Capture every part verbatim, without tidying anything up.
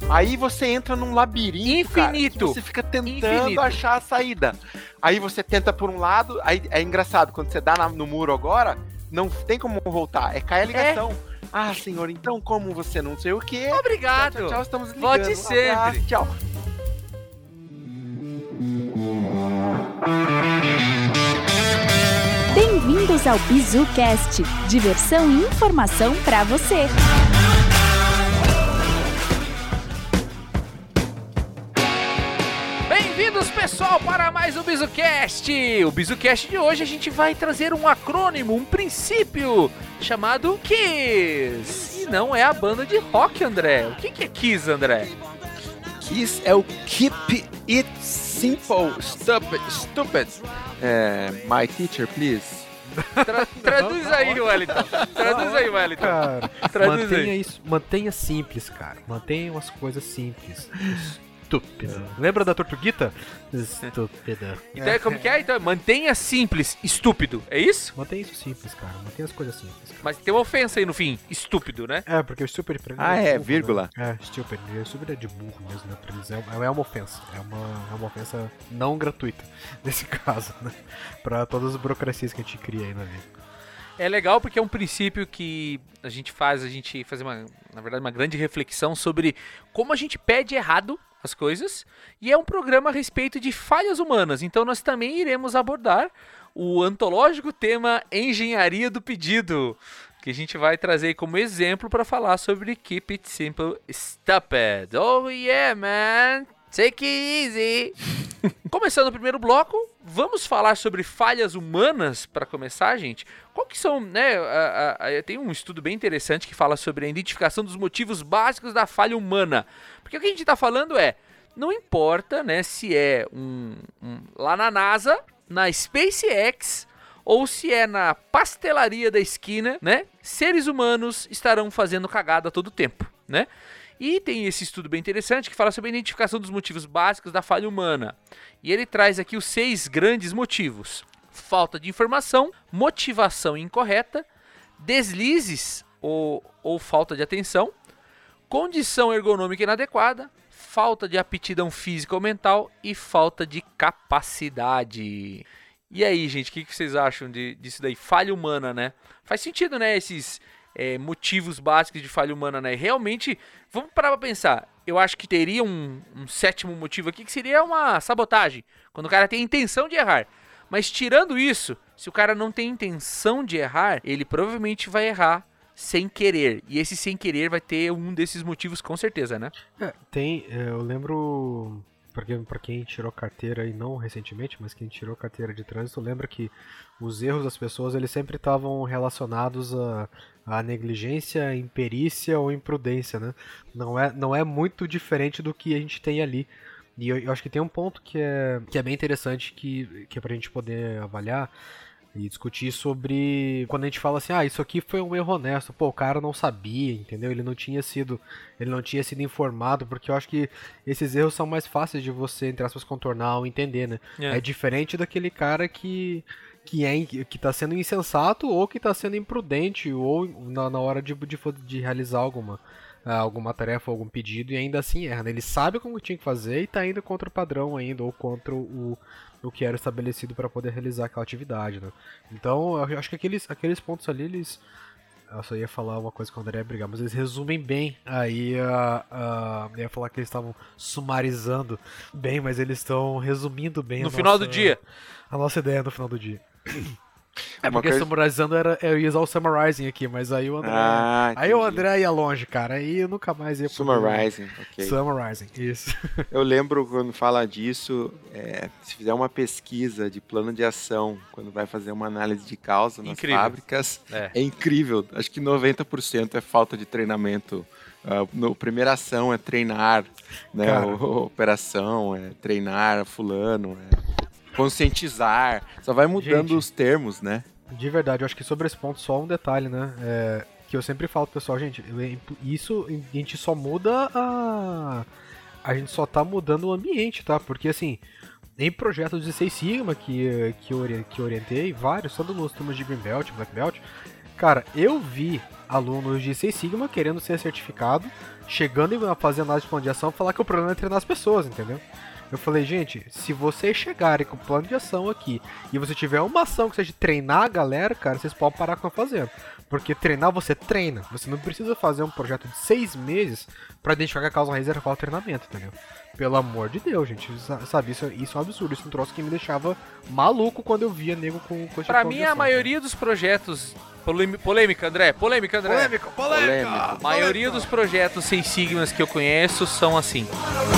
Aí você entra num labirinto, infinito. Cara, você fica tentando Infinito. achar a saída. Aí você tenta por um lado, aí é engraçado, quando você dá na, no muro agora, não tem como voltar, é cai a ligação. É. Ah, senhor, então como você não sei o quê? Obrigado. Tchau, tchau, tchau, estamos ligando. Volte Um sempre. abraço, tchau. Bem-vindos ao BizuCast, diversão e informação pra você. Bem-vindos, pessoal, para mais um BizuCast. O BizuCast de hoje a gente vai trazer um acrônimo, um princípio chamado KISS. E não é a banda de rock, André. O que que é KISS, André? KISS é o Keep It Simple, Stupid, Stupid. É, my teacher, please. Tra- traduz aí, Wellington. Traduz aí, Wellington. Cara, Traduz mantenha aí. isso, mantenha simples, cara. Mantenha as coisas simples. Estúpida. Lembra da Tortuguita? Estúpida. Então, é como que é? Então, mantenha simples, estúpido. É isso? Mantenha isso simples, cara. Mantenha as coisas simples. Cara. Mas tem uma ofensa aí no fim. Estúpido, né? É, porque o stupid pra mim Ah, é, burro, vírgula. Né? É, stupid. O stupid é de burro mesmo, né? Pra eles é, é uma ofensa. É uma, é uma ofensa não gratuita, nesse caso, né? Pra todas as burocracias que a gente cria aí na vida. É legal porque é um princípio que a gente faz, a gente faz uma, na verdade, uma grande reflexão sobre como a gente pede errado as coisas, e é um programa a respeito de falhas humanas, então nós também iremos abordar o antológico tema Engenharia do Pedido, que a gente vai trazer como exemplo para falar sobre Keep It Simple, Stupid. Oh yeah, man! Take it easy! Começando o primeiro bloco, vamos falar sobre falhas humanas para começar, gente. Qual que são, né? A, a, a, tem um estudo bem interessante que fala sobre a identificação dos motivos básicos da falha humana. Porque o que a gente está falando é, não importa, né, se é um, um lá na NASA, na SpaceX ou se é na pastelaria da esquina, né? Seres humanos estarão fazendo cagada a todo tempo, né? E tem esse estudo bem interessante que fala sobre a identificação dos motivos básicos da falha humana. E ele traz aqui os seis grandes motivos: falta de informação, motivação incorreta, deslizes ou, ou falta de atenção, condição ergonômica inadequada, falta de aptidão física ou mental e falta de capacidade. E aí, gente, o que, que vocês acham de, disso daí? Falha humana, né? Faz sentido, né, esses... É, motivos básicos de falha humana, né? Realmente, vamos parar pra pensar. Eu acho que teria um, um sétimo motivo aqui, que seria uma sabotagem, quando o cara tem a intenção de errar. Mas tirando isso, se o cara não tem intenção de errar, ele provavelmente vai errar sem querer. E esse sem querer vai ter um desses motivos com certeza, né? É, tem, eu lembro... Porque para quem tirou carteira, e não recentemente, mas quem tirou carteira de trânsito, lembra que os erros das pessoas eles sempre estavam relacionados a, a negligência, imperícia ou imprudência, né? Não é, não é muito diferente do que a gente tem ali. E eu, eu acho que tem um ponto que é, que é bem interessante que, que é pra gente poder avaliar e discutir sobre quando a gente fala assim, ah, isso aqui foi um erro honesto, pô, o cara não sabia, entendeu? Ele não tinha sido, ele não tinha sido informado, porque eu acho que esses erros são mais fáceis de você, entre aspas, contornar ou entender, né? É, é diferente daquele cara que que é que tá sendo insensato ou que tá sendo imprudente ou na, na hora de, de, de realizar alguma alguma tarefa, algum pedido e ainda assim erra, né? Ele sabe como tinha que fazer e tá indo contra o padrão ainda ou contra o o que era estabelecido para poder realizar aquela atividade, né? Então, eu acho que aqueles, aqueles pontos ali, eles... Eu só ia falar uma coisa com o André ia brigar, mas eles resumem bem. Aí, uh, uh, eu ia falar que eles estavam sumarizando bem, mas eles estão resumindo bem no a final nossa, do dia. A nossa ideia no final do dia. É porque coisa... summarizando era, eu ia usar o summarizing aqui, mas aí o André. Ah, aí o André ia longe, cara. Aí eu nunca mais ia Summarizing, ok. Summarizing, isso. Eu lembro quando fala disso, é, se fizer uma pesquisa de plano de ação, quando vai fazer uma análise de causa nas incrível. fábricas, é. é incrível. Acho que noventa por cento é falta de treinamento. Uh, no, primeira ação é treinar, né? O, operação é treinar fulano, é conscientizar, só vai mudando gente, os termos, né? De verdade, eu acho que sobre esse ponto só um detalhe, né? É, que eu sempre falo pro pessoal, gente, isso a gente só muda a... A gente só tá mudando o ambiente, tá? Porque assim, em projetos de Six Sigma que, que, eu, que eu orientei, vários, tanto nos turmas de Green Belt, Black Belt, Cara, eu vi alunos de Six Sigma querendo ser certificado, chegando e fazendo análise de plano de ação, falar que o problema é treinar as pessoas, entendeu? Eu falei, gente, se vocês chegarem com o plano de ação aqui e você tiver uma ação que seja treinar a galera, cara, vocês podem parar com o que estão fazendo. Porque treinar, você treina. Você não precisa fazer um projeto de seis meses pra identificar que a causa raiz era falta de treinamento, entendeu? Pelo amor de Deus, gente. Sabe, isso, isso é um absurdo. Isso é um troço que me deixava maluco quando eu via nego com... com pra mim, a maioria dos projetos... Polêmica, André. Polêmica, André. Polêmica, polêmica. A maioria dos projetos Six Sigmas que eu conheço são assim.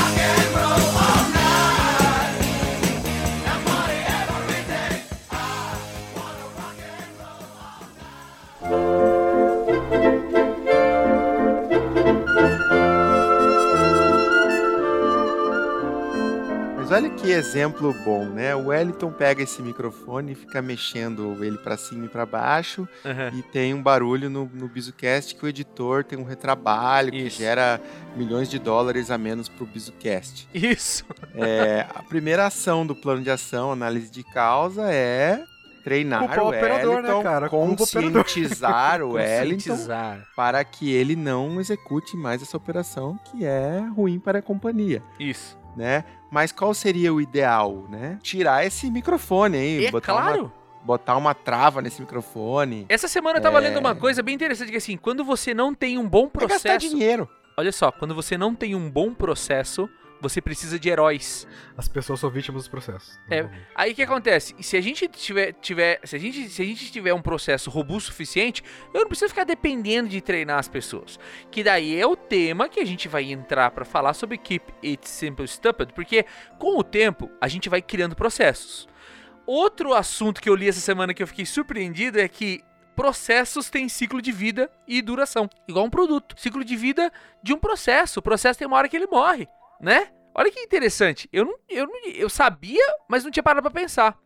Mas olha que exemplo bom, né? O Wellington pega esse microfone e fica mexendo ele pra cima e pra baixo, Uhum. e tem um barulho no, no BizuCast que o editor tem um retrabalho Isso. que gera milhões de dólares a menos pro BizuCast. Isso. É, a primeira ação do plano de ação, análise de causa, é treinar Culpa o o operador, Wellington, né, cara? Culpa o operador. conscientizar o Wellington Conscientizar. para que ele não execute mais essa operação que é ruim para a companhia, Isso. né? Mas qual seria o ideal, né? Tirar esse microfone aí, É botar, claro. uma, botar uma trava nesse microfone. Essa semana eu tava É. lendo uma coisa bem interessante, que assim, quando você não tem um bom É gastar processo... dinheiro. Olha só, quando você não tem um bom processo, você precisa de heróis. As pessoas são vítimas dos processos. É, aí o que acontece? Se a gente tiver, tiver, se a gente, se a gente tiver um processo robusto o suficiente, eu não preciso ficar dependendo de treinar as pessoas. Que daí é o tema que a gente vai entrar para falar sobre Keep It Simple Stupid, porque com o tempo a gente vai criando processos. Outro assunto que eu li essa semana que eu fiquei surpreendido é que processos têm ciclo de vida e duração, igual um produto. Ciclo de vida de um processo. O processo tem uma hora que ele morre, né? Olha que interessante. Eu, não, eu, não, eu sabia, mas não tinha parado pra pensar.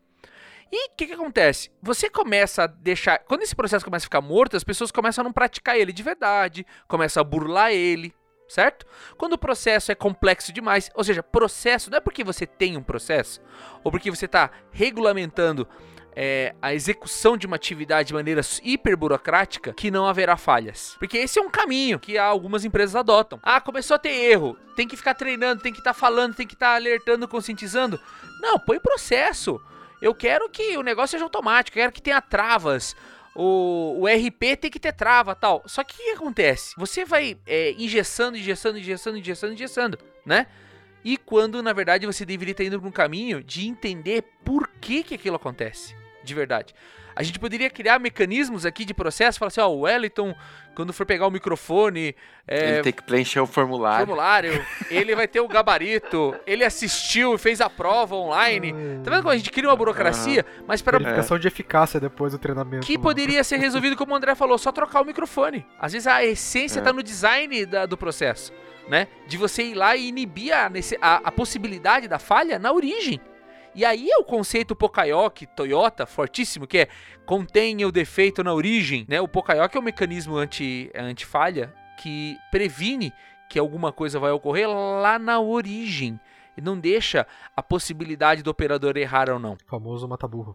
E o que, que acontece? Você começa a deixar... Quando esse processo começa a ficar morto, as pessoas começam a não praticar ele de verdade, começam a burlar ele, certo? Quando o processo é complexo demais, ou seja, processo não é porque você tem um processo, ou porque você está regulamentando é, a execução de uma atividade de maneira hiper burocrática, que não haverá falhas. Porque esse é um caminho que algumas empresas adotam. Ah, começou a ter erro, tem que ficar treinando, tem que estar tá falando, tem que estar tá alertando, conscientizando. Não, põe processo. Eu quero que o negócio seja automático, eu quero que tenha travas. O, o R P tem que ter trava, tal. Só que o que acontece? Você vai é, engessando, engessando, engessando, engessando, engessando, né? E quando, na verdade, você deveria estar indo para um caminho de entender por que que aquilo acontece, de verdade. A gente poderia criar mecanismos aqui de processo, falar assim, ó, o Wellington, quando for pegar o microfone... É, ele tem que preencher o formulário. formulário, ele vai ter o gabarito, ele assistiu e fez a prova online. Tá vendo como a gente cria uma burocracia? Uhum. Mas para verificação de eficácia depois do treinamento. Que poderia ser resolvido, como o André falou, só trocar o microfone. Às vezes a essência é. tá no design da, do processo, né? De você ir lá e inibir a, a, a possibilidade da falha na origem. E aí é o conceito Pokayoke, Toyota, fortíssimo, que é contenha o defeito na origem, né? O Pokayoke é um mecanismo anti, anti-falha que previne que alguma coisa vai ocorrer lá na origem. E não deixa a possibilidade do operador errar ou não. O famoso mata-burro.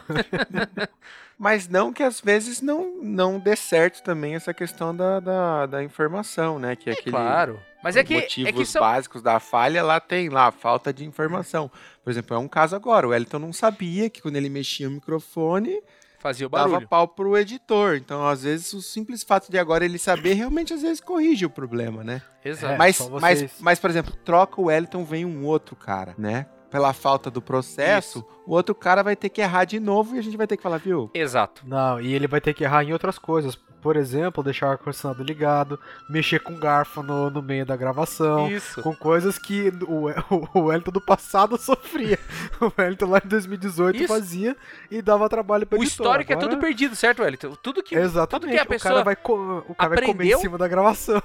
Mas não que às vezes não, não dê certo também essa questão da, da, da informação, né? Que é, é aquele... claro. Mas é que, motivos é que são... básicos da falha, lá tem lá, falta de informação. Por exemplo, é um caso agora, o Wellington não sabia que quando ele mexia o microfone, fazia o barulho. Dava pau pro editor. Então, às vezes, o simples fato de agora ele saber, realmente, às vezes, corrige o problema, né? Exato. É, mas, mas, mas, por exemplo, troca o Wellington, vem um outro cara, né? Pela falta do processo, isso. O outro cara vai ter que errar de novo e a gente vai ter que falar, viu? Exato. Não, e ele vai ter que errar em outras coisas. Por exemplo, deixar o ar-condicionado ligado, mexer com garfo no, no meio da gravação. Isso. Com coisas que o, o, o Wellington do passado sofria. O Wellington lá em dois mil e dezoito isso. fazia e dava trabalho pra o editor. O histórico Agora... é tudo perdido, certo, Wellington? Tudo que, Exatamente. Tudo que a pessoa o cara vai, co- o cara vai comer em cima da gravação.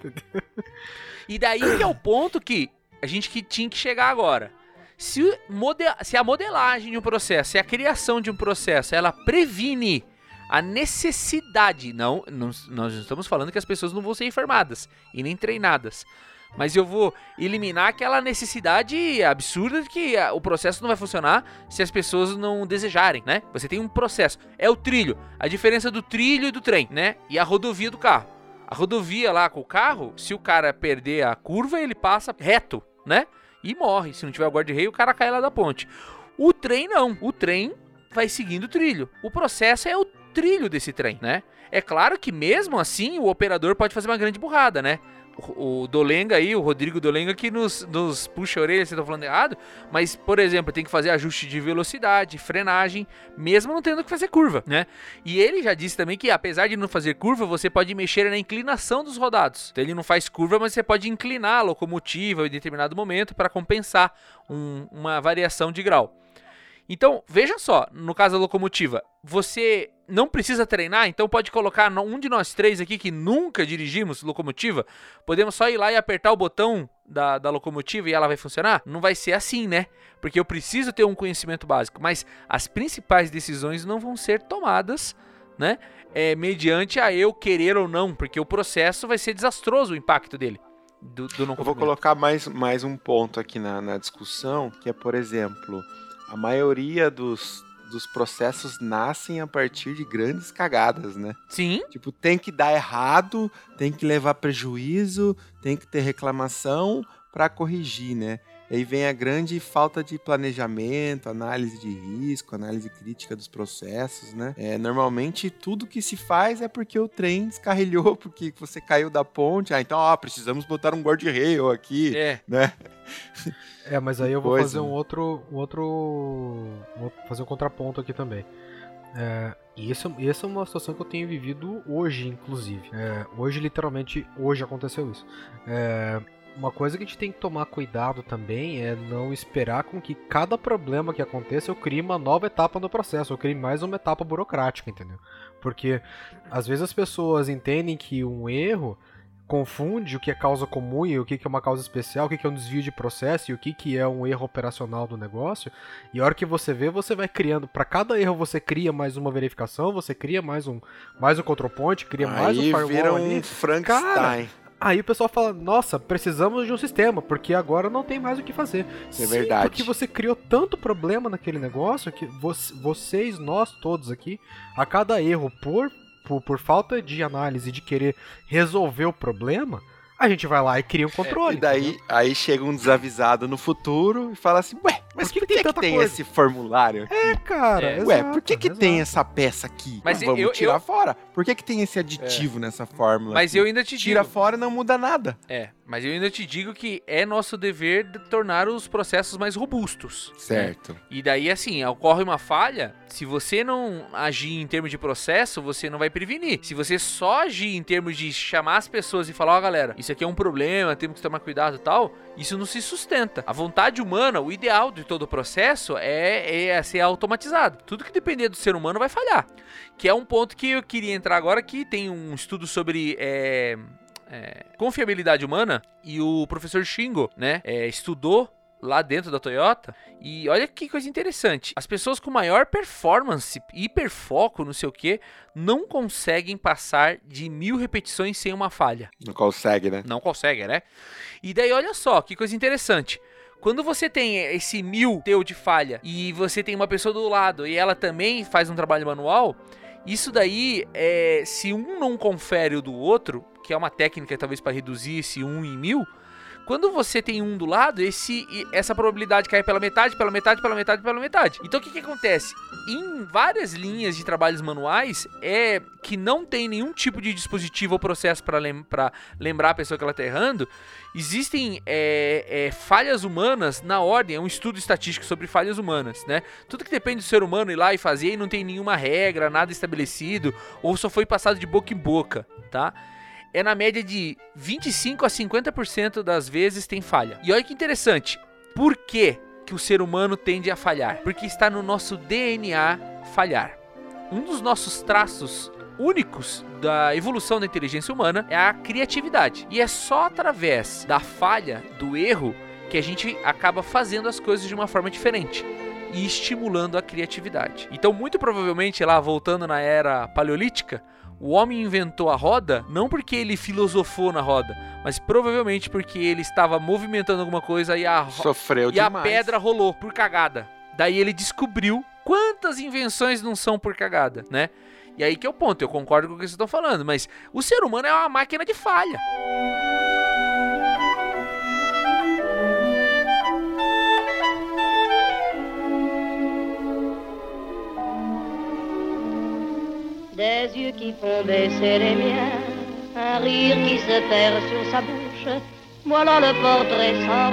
E daí que é o ponto que a gente que tinha que chegar agora. Se, model, se a modelagem de um processo, se a criação de um processo, ela previne a necessidade, não, não, nós não estamos falando que as pessoas não vão ser enfermadas e nem treinadas, mas eu vou eliminar aquela necessidade absurda de que o processo não vai funcionar se as pessoas não desejarem, né? Você tem um processo, é o trilho, a diferença do trilho e do trem, né? E a rodovia do carro. A rodovia lá com o carro, se o cara perder a curva, ele passa reto, né? E morre. Se não tiver o guarda-reio, o cara cai lá da ponte. O trem não. O trem vai seguindo o trilho. O processo é o trilho desse trem, né? É claro que mesmo assim o operador pode fazer uma grande burrada, né? O, o Dolenga aí, o Rodrigo Dolenga que nos, nos puxa a orelha se eu tô falando errado, mas, por exemplo, tem que fazer ajuste de velocidade, frenagem, mesmo não tendo que fazer curva, né? E ele já disse também que apesar de não fazer curva, você pode mexer na inclinação dos rodados. Então ele não faz curva, mas você pode inclinar a locomotiva em determinado momento para compensar um, uma variação de grau. Então, veja só, no caso da locomotiva, você não precisa treinar, então pode colocar um de nós três aqui que nunca dirigimos locomotiva, podemos só ir lá e apertar o botão da, da locomotiva e ela vai funcionar? Não vai ser assim, né? Porque eu preciso ter um conhecimento básico, mas as principais decisões não vão ser tomadas, né? É, mediante a eu querer ou não, porque o processo vai ser desastroso o impacto dele. Do, do não eu vou colocar mais, mais um ponto aqui na, na discussão, que é, por exemplo... A maioria dos, dos processos nascem a partir de grandes cagadas, né? Sim. Tipo, tem que dar errado, tem que levar prejuízo, tem que ter reclamação para corrigir, né? E aí vem a grande falta de planejamento, análise de risco, análise crítica dos processos, né? É, normalmente tudo que se faz é porque o trem descarrilhou, porque você caiu da ponte. Ah, então, ó, precisamos botar um guarda-reio aqui, é. né? É, mas aí eu vou Coisa, fazer um né? outro, um outro, vou fazer um contraponto aqui também. É, e essa, essa é uma situação que eu tenho vivido hoje, inclusive. É, hoje, literalmente, hoje aconteceu isso. É, uma coisa que a gente tem que tomar cuidado também é não esperar com que cada problema que aconteça eu crie uma nova etapa no processo, eu crie mais uma etapa burocrática, entendeu? Porque às vezes as pessoas entendem que um erro confunde o que é causa comum e o que é uma causa especial, o que é um desvio de processo e o que é um erro operacional do negócio. E a hora que você vê, você vai criando, para cada erro você cria mais uma verificação, você cria mais um, mais um control point, cria Aí mais um firewall vira ali. um Frankenstein. Cara, aí o pessoal fala, nossa, precisamos de um sistema, porque agora não tem mais o que fazer. Isso é Sim, verdade. porque você criou tanto problema naquele negócio que vocês, nós todos aqui, a cada erro por, por, por falta de análise, de querer resolver o problema, a gente vai lá e cria um controle. É, e daí entendeu? aí chega um desavisado no futuro e fala assim, ué, mas por que, por que, que, tem, que tem esse formulário aqui? É, cara, É. Ué, exato, por que, que exato. tem essa peça aqui? Mas Ah, vamos eu- tirar eu- fora. Por que, que tem esse aditivo nessa fórmula? Mas aqui? eu ainda te Tira digo... fora e não muda nada. É, mas eu ainda te digo que é nosso dever de tornar os processos mais robustos. Certo. E daí, assim, ocorre uma falha, se você não agir em termos de processo, você não vai prevenir. Se você só agir em termos de chamar as pessoas e falar, ó, galera, isso aqui é um problema, temos que tomar cuidado e tal, isso não se sustenta. A vontade humana, o ideal de todo o processo é, é ser automatizado. Tudo que depender do ser humano vai falhar. Que é um ponto que eu queria entrar agora, que tem um estudo sobre... É, é, confiabilidade humana, e o professor Shingo, né, é, estudou lá dentro da Toyota, e olha que coisa interessante, as pessoas com maior performance, hiperfoco, não sei o que, não conseguem passar de mil repetições sem uma falha. Não consegue, né? Não conseguem, né? E daí olha só, que coisa interessante. Quando você tem esse mil teu de falha, e você tem uma pessoa do lado, e ela também faz um trabalho manual, isso daí, é, se um não confere o do outro, que é uma técnica talvez para reduzir esse um em mil, quando você tem um do lado, esse, essa probabilidade cai pela metade, pela metade, pela metade, pela metade. Então o que, que acontece? Em várias linhas de trabalhos manuais, é que não tem nenhum tipo de dispositivo ou processo para lem lembrar a pessoa que ela está errando, existem é, é, falhas humanas na ordem, é um estudo estatístico sobre falhas humanas, né? Tudo que depende do ser humano ir lá e fazer e não tem nenhuma regra, nada estabelecido, ou só foi passado de boca em boca, tá? É na média de vinte e cinco a cinquenta por cento das vezes tem falha. E olha que interessante, por que que o ser humano tende a falhar? Porque está no nosso D N A falhar. Um dos nossos traços únicos da evolução da inteligência humana é a criatividade. E é só através da falha, do erro, que a gente acaba fazendo as coisas de uma forma diferente e estimulando a criatividade. Então, muito provavelmente, lá voltando na era paleolítica, O homem inventou a roda não porque ele filosofou na roda, mas provavelmente porque ele estava movimentando alguma coisa e a, ro- Sofreu e demais. a pedra rolou por cagada. Daí ele descobriu quantas invenções não são por cagada, né? E aí que é o ponto, eu concordo com o que vocês estão falando, mas o ser humano é uma máquina de falha. Des yeux qui font baisser les miens, un rire qui se perd sur sa bouche, voilà le portrait sans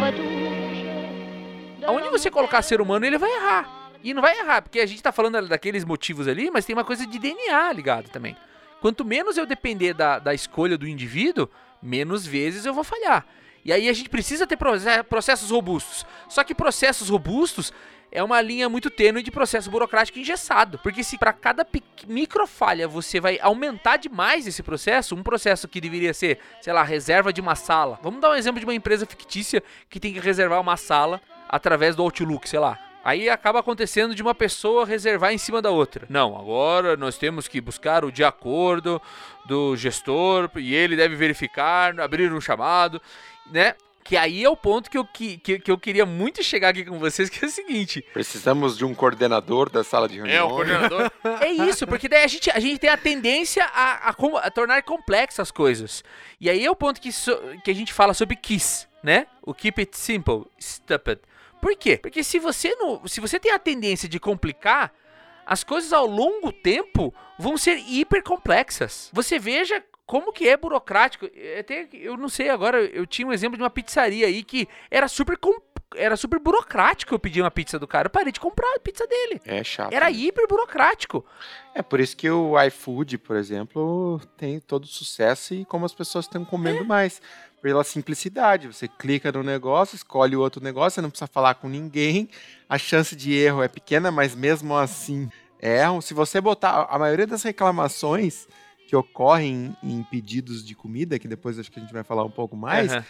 retouche. Aonde você colocar ser humano, ele vai errar. E não vai errar, porque a gente tá falando daqueles motivos ali, mas tem uma coisa de D N A ligado também. Quanto menos eu depender da, da escolha do indivíduo, menos vezes eu vou falhar. E aí a gente precisa ter processos robustos. Só que processos robustos é uma linha muito tênue de processo burocrático engessado. Porque se para cada microfalha você vai aumentar demais esse processo, um processo que deveria ser, sei lá, reserva de uma sala. Vamos dar um exemplo de uma empresa fictícia que tem que reservar uma sala através do Outlook, sei lá. Aí acaba acontecendo de uma pessoa reservar em cima da outra. Não, agora nós temos que buscar o de acordo do gestor e ele deve verificar, abrir um chamado, né? Que aí é o ponto que eu, que, que, que eu queria muito chegar aqui com vocês, que é o seguinte. Precisamos de um coordenador da sala de reunião. É, o coordenador. É isso, porque daí a gente, a gente tem a tendência a, a, a tornar complexas as coisas. E aí é o ponto que, so, que a gente fala sobre KISS, né? O Keep It Simple, Stupid. Por quê? Porque se você, não, se você tem a tendência de complicar, as coisas ao longo tempo vão ser hiper complexas. Você veja como que é burocrático. Até, eu não sei agora, eu tinha um exemplo de uma pizzaria aí que era super, era super burocrático eu pedir uma pizza do cara. Eu parei de comprar a pizza dele. É chato. Era né? hiper burocrático. É por isso que o iFood, por exemplo, tem todo o sucesso e como as pessoas estão comendo é. mais. Pela simplicidade, você clica no negócio, escolhe o outro negócio, você não precisa falar com ninguém, a chance de erro é pequena, mas mesmo assim erram. Se você botar a maioria das reclamações que ocorrem em pedidos de comida, que depois acho que a gente vai falar um pouco mais, uhum.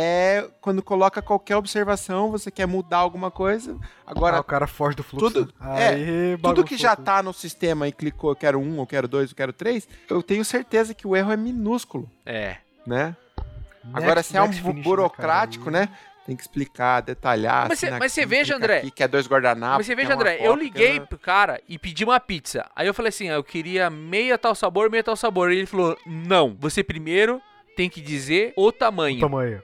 é quando coloca qualquer observação, você quer mudar alguma coisa, agora... Ah, o cara foge do fluxo. Tudo, Aí, é, tudo que já tá no sistema e clicou, eu quero um, eu quero dois, eu quero três, eu tenho certeza que o erro é minúsculo. É. Né? Next, agora, se é um finish, burocrático, né, né? Tem que explicar, detalhar. Mas você veja, André. Aqui, que é dois guardanapos. Mas você veja, André, eu liguei pro cara e pedi uma pizza. Aí eu falei assim: ah, eu queria meia tal sabor, meia tal sabor. E ele falou: não, você primeiro tem que dizer o tamanho. O tamanho.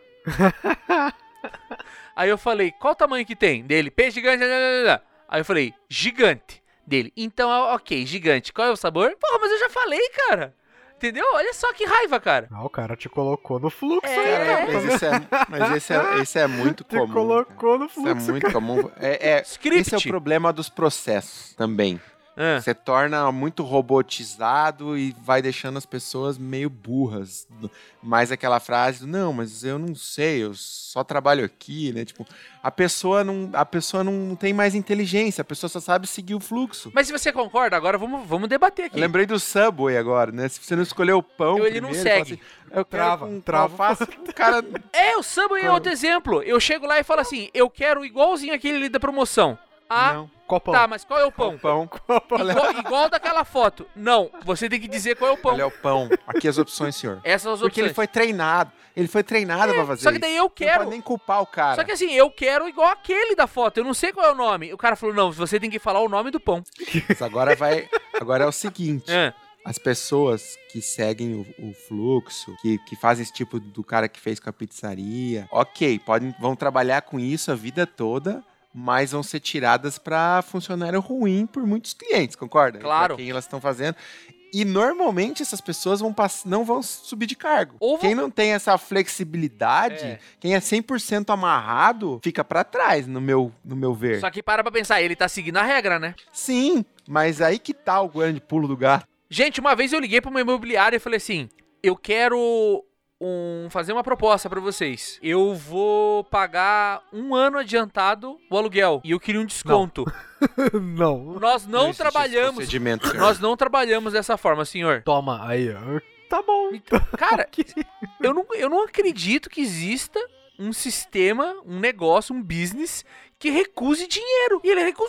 Aí eu falei: qual tamanho que tem? Dele: peixe gigante. Aí eu falei: gigante. Dele: então, ok, gigante. Qual é o sabor? Porra, mas eu já falei, cara. Entendeu? Olha só que raiva, cara. Ah, o cara te colocou no fluxo é, aí, né? Mas, isso é, mas esse, é, esse é muito te comum. Te colocou cara. no fluxo, Isso é muito cara. comum. É, é, esse é o problema dos processos também. Ah. Você torna muito robotizado e vai deixando as pessoas meio burras. Mais aquela frase, não, mas eu não sei, eu só trabalho aqui, né? Tipo, a pessoa não, a pessoa não tem mais inteligência, a pessoa só sabe seguir o fluxo. Mas se você concorda, agora vamos, vamos debater aqui. Eu lembrei do Subway agora, né? Se você não escolher o pão eu, ele primeiro, não segue. Assim, eu trava, quero um trava. Faço, o cara... É, o Subway é outro exemplo. Eu chego lá e falo assim, eu quero igualzinho aquele ali da promoção. Ah, não. Qual pão? Tá, mas qual é o pão? Qual pão? Qual pão? Igual, igual daquela foto. Não, você tem que dizer qual é o pão. Olha o pão. Aqui as opções, senhor. Essas são as Porque opções. ele foi treinado. Ele foi treinado é, pra fazer Só que daí eu quero... Não pode nem culpar o cara. Só que assim, eu quero igual aquele da foto. Eu não sei qual é o nome. O cara falou, não, você tem que falar o nome do pão. Mas agora vai... Agora é o seguinte... É. As pessoas que seguem o, o fluxo, que, que fazem esse tipo do cara que fez com a pizzaria, ok, podem, vão trabalhar com isso a vida toda, mas vão ser tiradas para funcionário ruim por muitos clientes, concorda? Claro. Pra quem elas estão fazendo. E normalmente essas pessoas vão pass- não vão subir de cargo. Ou quem vão... não tem essa flexibilidade, é. quem é cem por cento amarrado, fica para trás, no meu, no meu ver. Só que para pra pensar, ele tá seguindo a regra, né? Sim, mas aí que tá o grande pulo do gato. Gente, uma vez eu liguei pra uma imobiliária e falei assim, eu quero um, fazer uma proposta pra vocês. Eu vou pagar um ano adiantado o aluguel e eu queria um desconto. Não. não. Nós não, não trabalhamos. Senhor. Nós não trabalhamos dessa forma, senhor. Toma, aí, ó. Tá bom. Cara, eu não, eu não acredito que exista um sistema, um negócio, um business que recuse dinheiro. E ele recusou.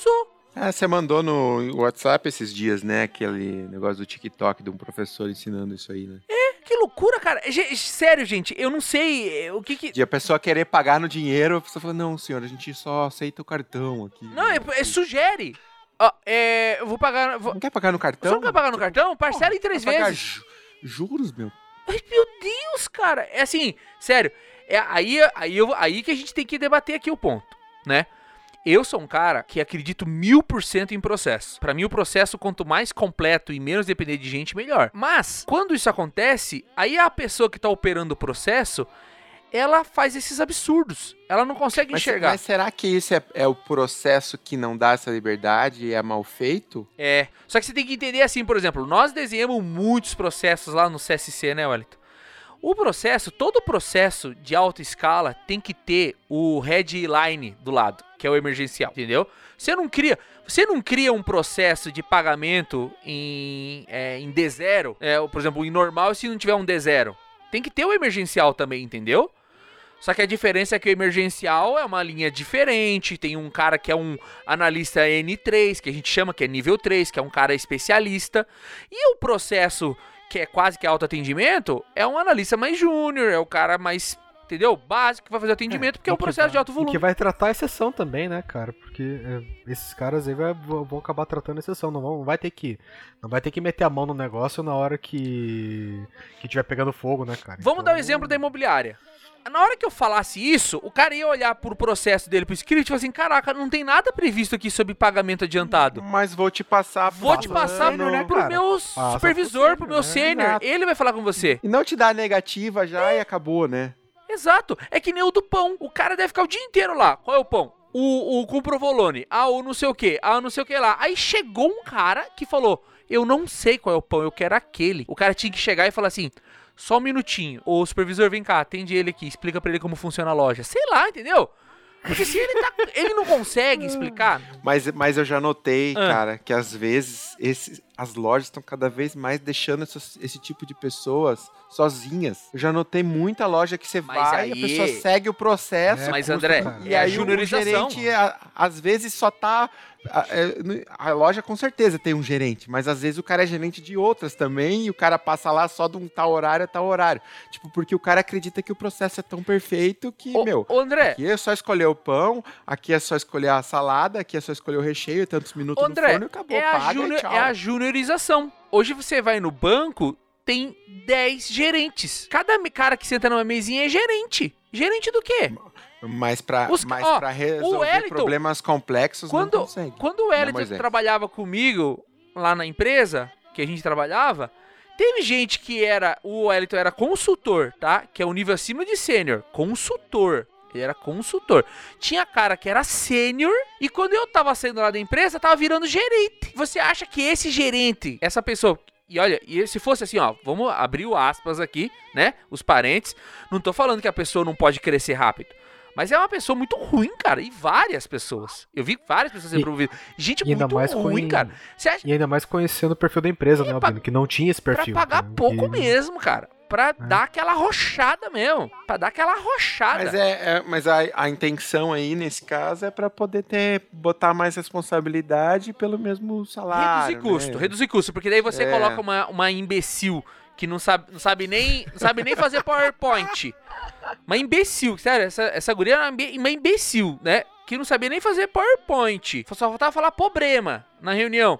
Ah, você mandou no WhatsApp esses dias, né? Aquele negócio do TikTok de um professor ensinando isso aí, né? É, que loucura, cara. G- sério, gente, eu não sei o que que... De a pessoa querer pagar no dinheiro, a pessoa fala, não, senhor, a gente só aceita o cartão aqui. Não, é, é sugere. Ó, é, eu vou pagar... Vou... Não quer pagar no cartão? Você não quer pagar no cartão? Parcela em três Vai pagar vezes. ju- juros, meu? Ai, meu Deus, cara. É assim, sério. É aí, aí, eu, aí que a gente tem que debater aqui o ponto, né? Eu sou um cara que acredito mil por cento em processo. Pra mim, o processo, quanto mais completo e menos depender de gente, melhor. Mas, quando isso acontece, aí a pessoa que tá operando o processo, ela faz esses absurdos. Ela não consegue Mas, enxergar. mas será que isso é, é o processo que não dá essa liberdade e é mal feito? É. Só que você tem que entender assim, por exemplo, nós desenhamos muitos processos lá no C S C, né, Wellington? O processo, todo processo de alta escala tem que ter o headline do lado, que é o emergencial, entendeu? Você não cria, você não cria um processo de pagamento em, é, em D zero, é, por exemplo, em normal se não tiver um D zero. Tem que ter o emergencial também, entendeu? Só que a diferença é que o emergencial é uma linha diferente, tem um cara que é um analista N três, que a gente chama que é nível três, que é um cara especialista, e o processo que é quase que autoatendimento, é um analista mais júnior, é o cara mais, entendeu? Básico que vai fazer atendimento, é, porque é um processo vai, de alto volume. Que vai tratar a exceção também, né, cara? Porque é, esses caras aí vai, vão acabar tratando a exceção, não, vão, não vai ter que não vai ter que meter a mão no negócio na hora que que tiver pegando fogo, né, cara? Vamos então... dar o exemplo da imobiliária. Na hora que eu falasse isso, o cara ia olhar pro processo dele, pro script, e falar assim, caraca, não tem nada previsto aqui sobre pagamento adiantado. Mas vou te passar... Vou te passar plano, pro, pro meu Passa supervisor, pro pro meu sênior, sênior. exato. Ele vai falar com você. E não te dá negativa já e acabou, né? Exato. É que nem o do pão. O cara deve ficar o dia inteiro lá. Qual é o pão? O, o com provolone. Ah, o não sei o que. Ah, não sei o que lá. Aí chegou um cara que falou, eu não sei qual é o pão, eu quero aquele. O cara tinha que chegar e falar assim... Só um minutinho. O supervisor, vem cá, atende ele aqui, explica pra ele como funciona a loja. Sei lá, entendeu? Porque se ele, tá, ele não consegue explicar... Mas, mas eu já notei, Ah. cara, que às vezes esse, as lojas estão cada vez mais deixando essas- esse tipo de pessoas sozinhas. Eu já notei muita loja que você Mas vai, aí- a pessoa segue o processo. É, Mas, custa, André, cara. E é a aí o juniorização. gerente, a- às vezes, só tá... A, é, a loja com certeza tem um gerente, mas às vezes o cara é gerente de outras também e o cara passa lá só de um tal horário a tal horário. Tipo, porque o cara acredita que o processo é tão perfeito que, Ô, meu... ô, André, Aqui é só escolher o pão, aqui é só escolher a salada, aqui é só escolher o recheio, tantos minutos ô, no André forno e acabou. é, a Paga junior- e tchau. é a juniorização. Hoje você vai no banco, tem dez gerentes. Cada me- cara que senta numa mesinha é gerente. Gerente do quê? Mas pra, Os- mas ó, pra o resolver Wellington, problemas complexos Quando, não consegue. quando o Né, Wellington Moisés? trabalhava comigo lá na empresa que a gente trabalhava, teve gente que era... O Wellington era consultor, tá? Que é o nível acima de sênior. Consultor. Ele era consultor. Tinha cara que era sênior e quando eu tava saindo lá da empresa, tava virando gerente. Você acha que esse gerente, essa pessoa... E olha, e se fosse assim, ó, vamos abrir o aspas aqui, né? Os parentes. Não tô falando que a pessoa não pode crescer rápido. Mas é uma pessoa muito ruim, cara. E várias pessoas. Eu vi várias pessoas sendo E- promovidas. Gente e ainda muito mais ruim, com- cara. Você acha E ainda mais conhecendo o perfil da empresa, né, pra- Albino? Que não tinha esse pra perfil. pagar né, pouco que- mesmo, cara. Pra dar aquela rochada mesmo. Pra dar aquela rochada. Mas, é, é- mas a, a intenção aí, nesse caso, é pra poder ter, botar mais responsabilidade pelo mesmo salário. Reduzir custo, né? reduzir custo. Porque daí você É. coloca uma, uma imbecil que não sabe, não sabe nem não sabe nem fazer PowerPoint. Uma imbecil, sério, essa, essa guria era uma imbe- uma imbecil, né? Que não sabia nem fazer PowerPoint. Só faltava falar problema na reunião,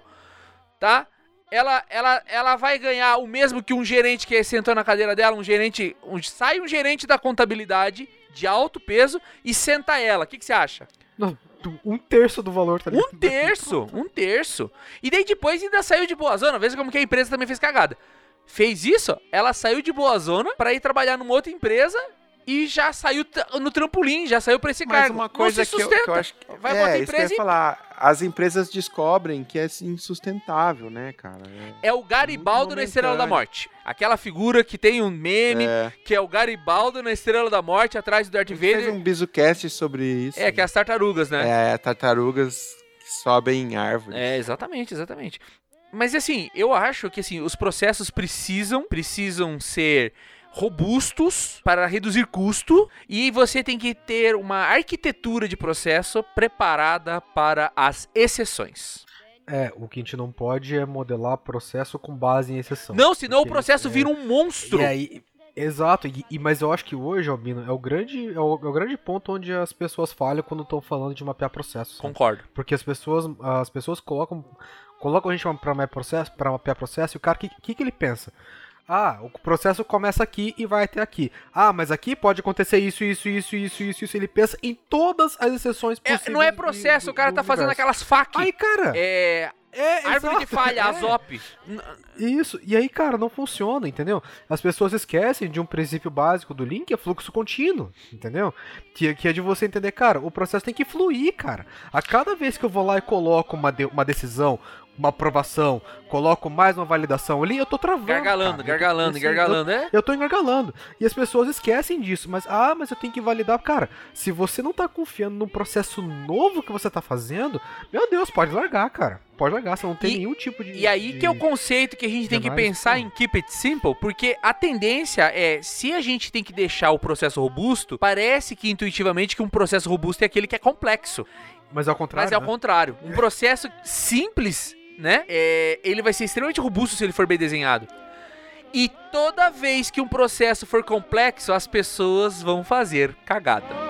tá? Ela, ela, ela vai ganhar o mesmo que um gerente que sentou na cadeira dela, um gerente, um, sai um gerente da contabilidade de alto peso e senta ela. O que, que você acha? Não, um terço do valor, tá ligado? Um terço, um terço. E daí depois ainda saiu de boa zona. Veja como que a empresa também fez cagada. Fez isso, ela saiu de boa zona pra ir trabalhar numa outra empresa e já saiu t- no trampolim, já saiu pra esse Mas cargo. uma coisa Não se que eu, sustenta. que eu acho que... Vai é, pra outra isso que eu ia empresa e... falar. As empresas descobrem que é insustentável, né, cara? É, É o Garibaldo Muito na Estrela da momentâneo. Morte. Aquela figura que tem um meme, é. que é o Garibaldo na Estrela da Morte, atrás do Darth A gente fez Vader. um BizuCast sobre isso. É, que é as tartarugas, né? É, tartarugas que sobem em árvores. É, exatamente, exatamente. Mas assim, eu acho que assim, os processos precisam, precisam ser robustos para reduzir custo e você tem que ter uma arquitetura de processo preparada para as exceções. É, o que a gente não pode é modelar processo com base em exceção. Não, senão o Porque, processo é, vira um monstro. E aí, exato, e, e- mas eu acho que hoje, Albino, é o grande, é o, é o grande ponto onde as pessoas falham quando estão falando de mapear processo. sabe? Concordo. Porque as pessoas, as pessoas colocam, colocam a gente para mapear processo, para mapear processo, e o cara, o que, que, que ele pensa? Ah, o processo começa aqui e vai até aqui. Ah, mas aqui pode acontecer isso, isso, isso, isso, isso, isso. Ele pensa em todas as exceções É, possíveis. não é de- processo, do- o cara do tá fazendo universo. aquelas fac. Aí, cara, É. é, Árvore de exato, falha, é. A S O P. N- Isso, e aí, cara, não funciona, entendeu? As pessoas esquecem de um princípio básico do Lean, que é fluxo contínuo, entendeu? Que, que é de você entender, cara, o processo tem que fluir, cara. A cada vez que eu vou lá e coloco uma, de- uma decisão, uma aprovação, coloco mais uma validação ali, eu tô travando. Gargalando, cara. gargalando, Eu- gargalando, é? Eu tô engargalando. E as pessoas esquecem disso. Mas, ah, mas eu tenho que validar. Cara, se você não tá confiando num processo novo que você tá fazendo, meu Deus, pode largar, cara. Pode largar, você não tem E- nenhum tipo de... E aí de- que é o conceito que a gente tem que análise, pensar pô. em keep it simple, porque a tendência é, se a gente tem que deixar o processo robusto, parece que intuitivamente que um processo robusto é aquele que é complexo. Mas ao contrário, Mas é ao né? contrário. Um processo simples, né? É, ele vai ser extremamente robusto se ele for bem desenhado. E toda vez que um processo for complexo, as pessoas vão fazer cagada.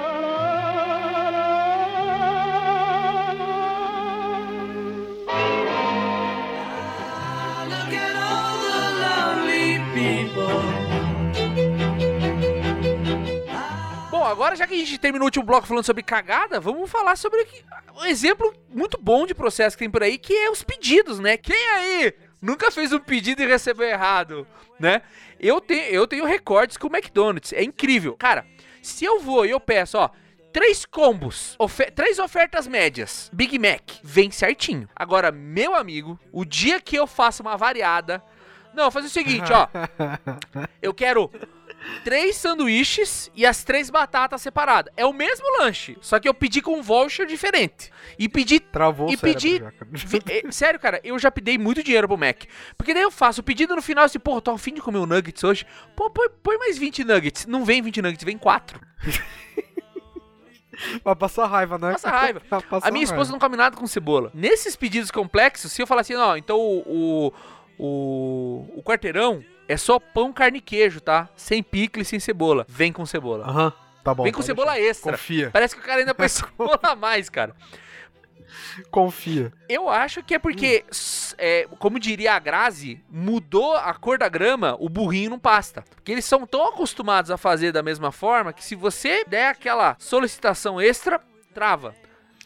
Bom, agora já que a gente terminou o último bloco falando sobre cagada, vamos falar sobre o que- um exemplo muito bom de processo que tem por aí, que é os pedidos, né? Quem aí nunca fez um pedido e recebeu errado, né? Eu tenho, eu tenho recordes com o McDonald's, é incrível. Cara, se eu vou e eu peço, ó, três combos, ofe- três ofertas médias, Big Mac, vem certinho. Agora, meu amigo, o dia que eu faço uma variada... Não, fazer o seguinte, ó. Eu quero três sanduíches e as três batatas separadas. É o mesmo lanche, só que eu pedi com um voucher diferente. E pedi... Travou E o cérebro pedi- já, cara. vi- é, sério, cara, eu já dei muito dinheiro pro Mac. Porque daí eu faço o pedido no final, assim, pô, tô a fim de comer um nuggets hoje. Pô, põe, põe mais vinte nuggets. Não vem vinte nuggets, vem quatro. Vai passar raiva, né? Passa raiva. Vai passar A minha esposa raiva. não come nada com cebola. Nesses pedidos complexos, se eu falar assim, ó, então o, o, o, o quarteirão é só pão, carne e queijo, tá? Sem picle, sem cebola. Vem com cebola. Aham, tá bom. Vem com pode cebola deixar. extra. Confia, Parece que o cara ainda põe cebola a mais, cara. confia. Eu acho que é porque, s- é, como diria a Grazi, mudou a cor da grama, o burrinho não pasta. Porque eles são tão acostumados a fazer da mesma forma que se você der aquela solicitação extra, trava.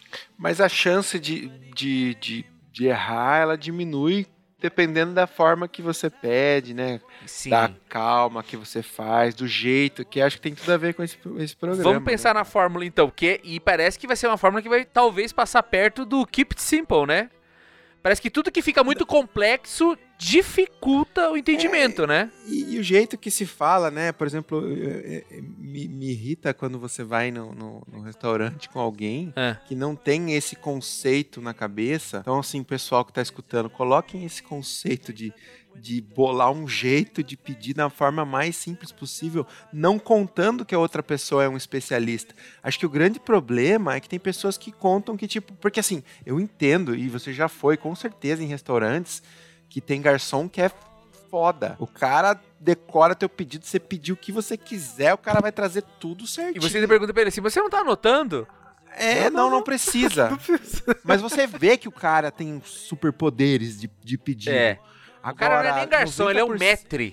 Mas a chance de, de, de, de errar, ela diminui dependendo da forma que você pede, né? Sim. Da calma que você faz, do jeito, que acho que tem tudo a ver com esse, esse programa. Vamos pensar né? na fórmula então, porque e parece que vai ser uma fórmula que vai talvez passar perto do Keep It Simple, né? Parece que tudo que fica muito complexo dificulta o entendimento, né? E, e o jeito que se fala, né? Por exemplo, eh, eh, me, me irrita quando você vai no, no, no restaurante com alguém É. que não tem esse conceito na cabeça. Então, assim, pessoal que tá escutando, coloquem esse conceito de, de bolar um jeito de pedir da forma mais simples possível, não contando que a outra pessoa é um especialista. Acho que o grande problema é que tem pessoas que contam que, tipo... Porque, assim, eu entendo, e você já foi, com certeza, em restaurantes que tem garçom que é foda. O cara decora teu pedido, você pediu o que você quiser, o cara vai trazer tudo E certinho. você ainda pergunta pra ele assim, você não tá anotando? É, não, não, precisa. Mas você vê que o cara tem superpoderes de, de pedido. É. O cara não é nem garçom, ele é um noventa por cento maître.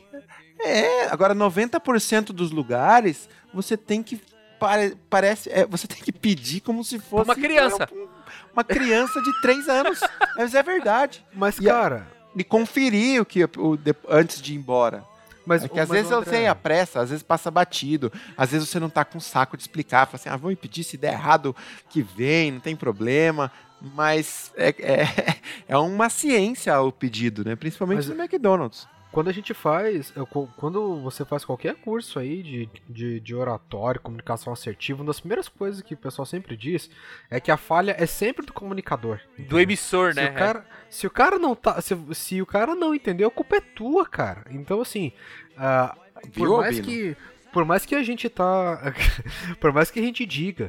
É, agora noventa por cento dos lugares, você tem que... Pare, parece, é, você tem que pedir como se fosse... Uma criança. um- Uma criança de três anos. Mas é verdade. Mas, E a- cara... E conferir o que o, de- antes de ir embora. Mas, É que às mas, vezes eu André, sei a pressa, às vezes passa batido, às vezes você não tá com saco de explicar, fala assim, ah, vou pedir, se der errado, que vem, não tem problema, mas é, é, é uma ciência o pedido, né? Principalmente Mas- no McDonald's. Quando a gente faz, eu- co- quando você faz qualquer curso aí de, de, de oratório, comunicação assertiva, uma das primeiras coisas que o pessoal sempre diz é que a falha é sempre do comunicador. Do emissor, Se né? o cara, se o cara não tá, se, se o cara não entendeu, a culpa é tua, cara. Então assim, ah, Viu, por mais Albino? que por mais que a gente tá por mais que a gente diga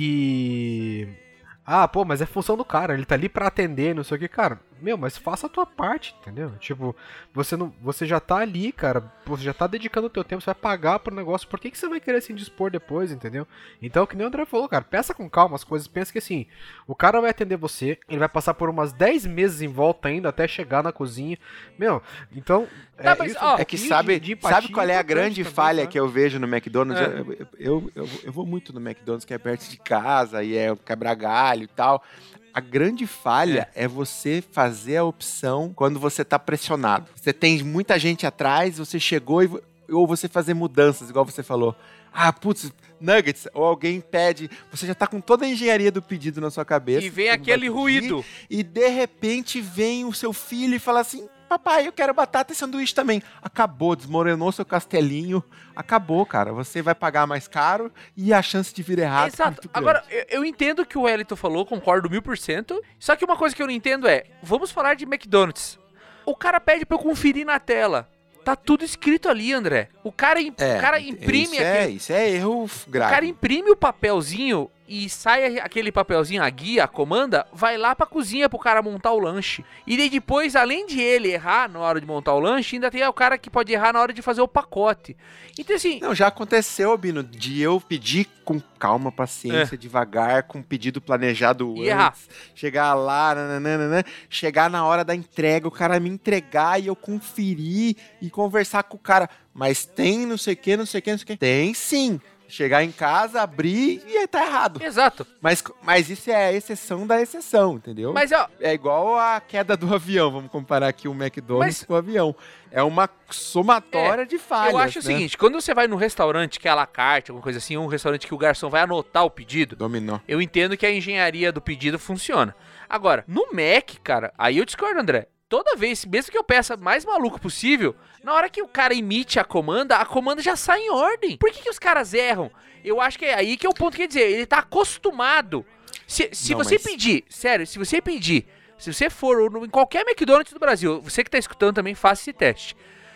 que ah, pô, mas é função do cara, ele tá ali pra atender, não sei o que, cara. Meu, mas faça a tua parte, entendeu? Tipo, você não, você já tá ali, cara, você já tá dedicando o teu tempo, você vai pagar pro negócio, por que, que você vai querer se indispor depois, entendeu? Então, que nem o André falou, cara, pensa com calma as coisas, pensa que assim, o cara vai atender você, ele vai passar por umas dez meses em volta ainda até chegar na cozinha, meu, então... Tá, é, mas, isso, ó, É que sabe, de- de empatia sabe qual é a importante grande também, falha sabe? que eu vejo no McDonald's? É. Eu, eu, eu, eu vou muito no McDonald's, que é perto de casa, e é quebra galho e tal. A grande falha é. é você fazer a opção quando você tá pressionado. Você tem muita gente atrás, você chegou e... Ou você fazer mudanças, igual você falou. Ah, putz, nuggets. Ou alguém pede... Você já tá com toda a engenharia do pedido na sua cabeça. E vem como aquele vai pedir, ruído. E de repente vem o seu filho e fala assim... Papai, eu quero batata e sanduíche também. Acabou, desmoronou seu castelinho. Acabou, cara. Você vai pagar mais caro e a chance de vir errado é Exato. muito grande. Agora, eu, eu entendo o que o Wellington falou, concordo mil por cento. Só que uma coisa que eu não entendo é, vamos falar de McDonald's. O cara pede pra eu conferir na tela. Tá tudo escrito ali, André. O cara, imp- É, o cara imprime isso é, aquele... isso é erro O grave. cara imprime o papelzinho e sai aquele papelzinho, a guia, a comanda, vai lá pra cozinha pro cara montar o lanche. E daí depois, além de ele errar na hora de montar o lanche, ainda tem o cara que pode errar na hora de fazer o pacote. Então assim... Não, já aconteceu, Bino, de eu pedir com calma, paciência, É. devagar, com um pedido planejado E errar. antes. Chegar lá, nananana, chegar na hora da entrega, o cara me entregar e eu conferir e conversar com o cara. Mas tem não sei o que, não sei o que, não sei o que. Tem sim. Chegar em casa, abrir e aí tá errado. Exato. Mas, mas isso é a exceção da exceção, entendeu? Mas, ó, É igual a queda do avião, vamos comparar aqui o McDonald's Mas- com o avião. É uma somatória de falhas, eu acho o né? seguinte, quando você vai num restaurante que é à la carte, alguma coisa assim, um restaurante que o garçom vai anotar o pedido, Dominó. eu entendo que a engenharia do pedido funciona. Agora, no Mac, cara, aí eu discordo, André. Toda vez, mesmo que eu peça mais maluco possível, na hora que o cara emite a comanda, a comanda já sai em ordem. Por que, que os caras erram? Eu acho que é aí que é o ponto, quer dizer, ele tá acostumado. Se, se Não, você mas- pedir, sério, se você pedir, se você for no- em qualquer McDonald's do Brasil, você que tá escutando também, faça esse teste.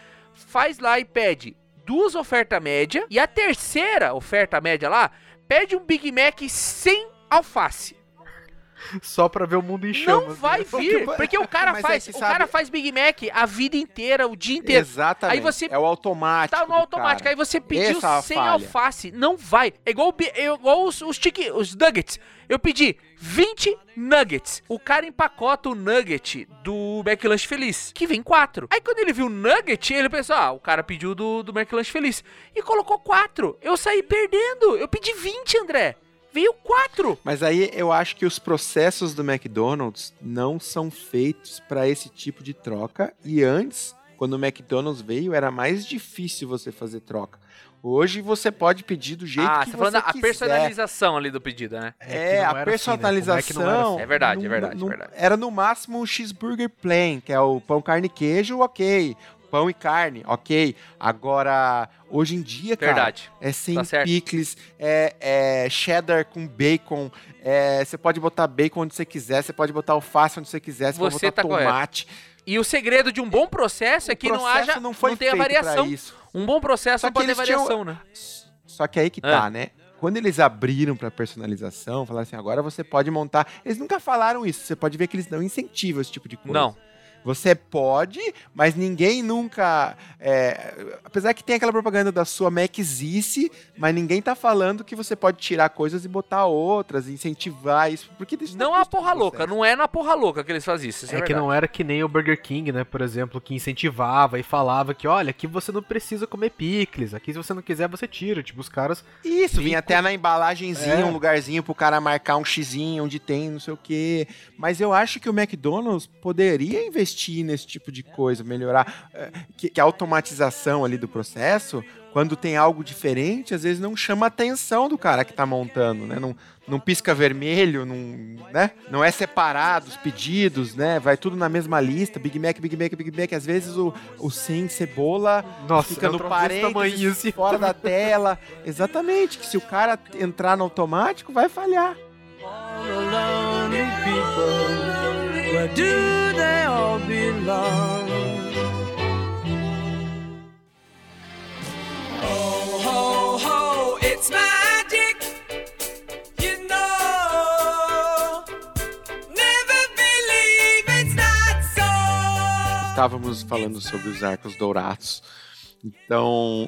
Faz lá e pede duas ofertas média, e a terceira oferta média lá, pede um Big Mac sem alface. Só pra ver o mundo em chamas. Não vai né? vir, porque o cara Mas é faz, que o sabe- cara faz Big Mac a vida inteira, o dia inteiro. Exatamente. Aí você é o automático. tá no do automático, cara. aí você pediu Essa é a sem falha. alface, não vai. É igual, o bi- é igual os, os, tique, os nuggets. Eu pedi vinte nuggets. O cara empacota o nugget do McLanche Feliz, que vem quatro. Aí quando ele viu o nugget, ele pensou, ah, o cara pediu do, do McLanche Feliz. E colocou quatro. Eu saí perdendo. Eu pedi vinte, André. Veio quatro. Mas aí eu acho que os processos do McDonald's não são feitos para esse tipo de troca. E antes, quando o McDonald's veio, era mais difícil você fazer troca. Hoje você pode pedir do jeito Ah, que você tá você falando da a quiser. personalização ali do pedido, né? É que É, não a era assim, né? Como é que personalização. não era assim? É verdade, não- é verdade, não- é verdade. Era no máximo o cheeseburger plain, que é o pão, carne e queijo, ok. Pão e carne, ok. Agora, hoje em dia, cara, Verdade. é sem Tá certo. picles, é, é cheddar com bacon, é, você pode botar bacon onde você quiser, você pode botar alface onde você quiser, você, Você pode botar tá correto. tomate. E o segredo de um bom processo é O que não processo haja, não foi não tenha feito pra variação. isso. Um bom processo Só não que pode ter eles tinham- variação, né? Só que aí que tá, né? Quando eles abriram pra personalização, falaram assim, agora você pode montar... Eles nunca falaram isso, você pode ver que eles não incentivam esse tipo de coisa. Não. Você pode, mas ninguém nunca... é, apesar que tem aquela propaganda da sua Maczice, mas ninguém tá falando que você pode tirar coisas e botar outras, incentivar isso, porque isso Não tá a porra custo do louca, processo. não é na porra louca que eles fazem isso. isso É que não era que nem o Burger King, né, por exemplo, que incentivava e falava que, olha, aqui você não precisa comer picles, aqui se você não quiser você tira, tipo, os caras... Isso, vinha até na embalagenzinha, É. um lugarzinho pro cara marcar um xizinho onde tem não sei o quê. Mas eu acho que o McDonald's poderia investir nesse tipo de coisa, melhorar. eh, Que, que a automatização ali do processo, quando tem algo diferente, às vezes não chama a atenção do cara que tá montando, né? Não, não pisca vermelho, não, né? Não é separado os pedidos, né? Vai tudo na mesma lista, Big Mac, Big Mac, Big Mac. Às vezes o, o sem cebola Nossa, fica é um no troço desse parênteses, tamanho, assim. fora da tela. Exatamente, que se o cara entrar no automático, vai falhar. All the lonely people, where do they all belong? estávamos falando sobre os arcos dourados. Então,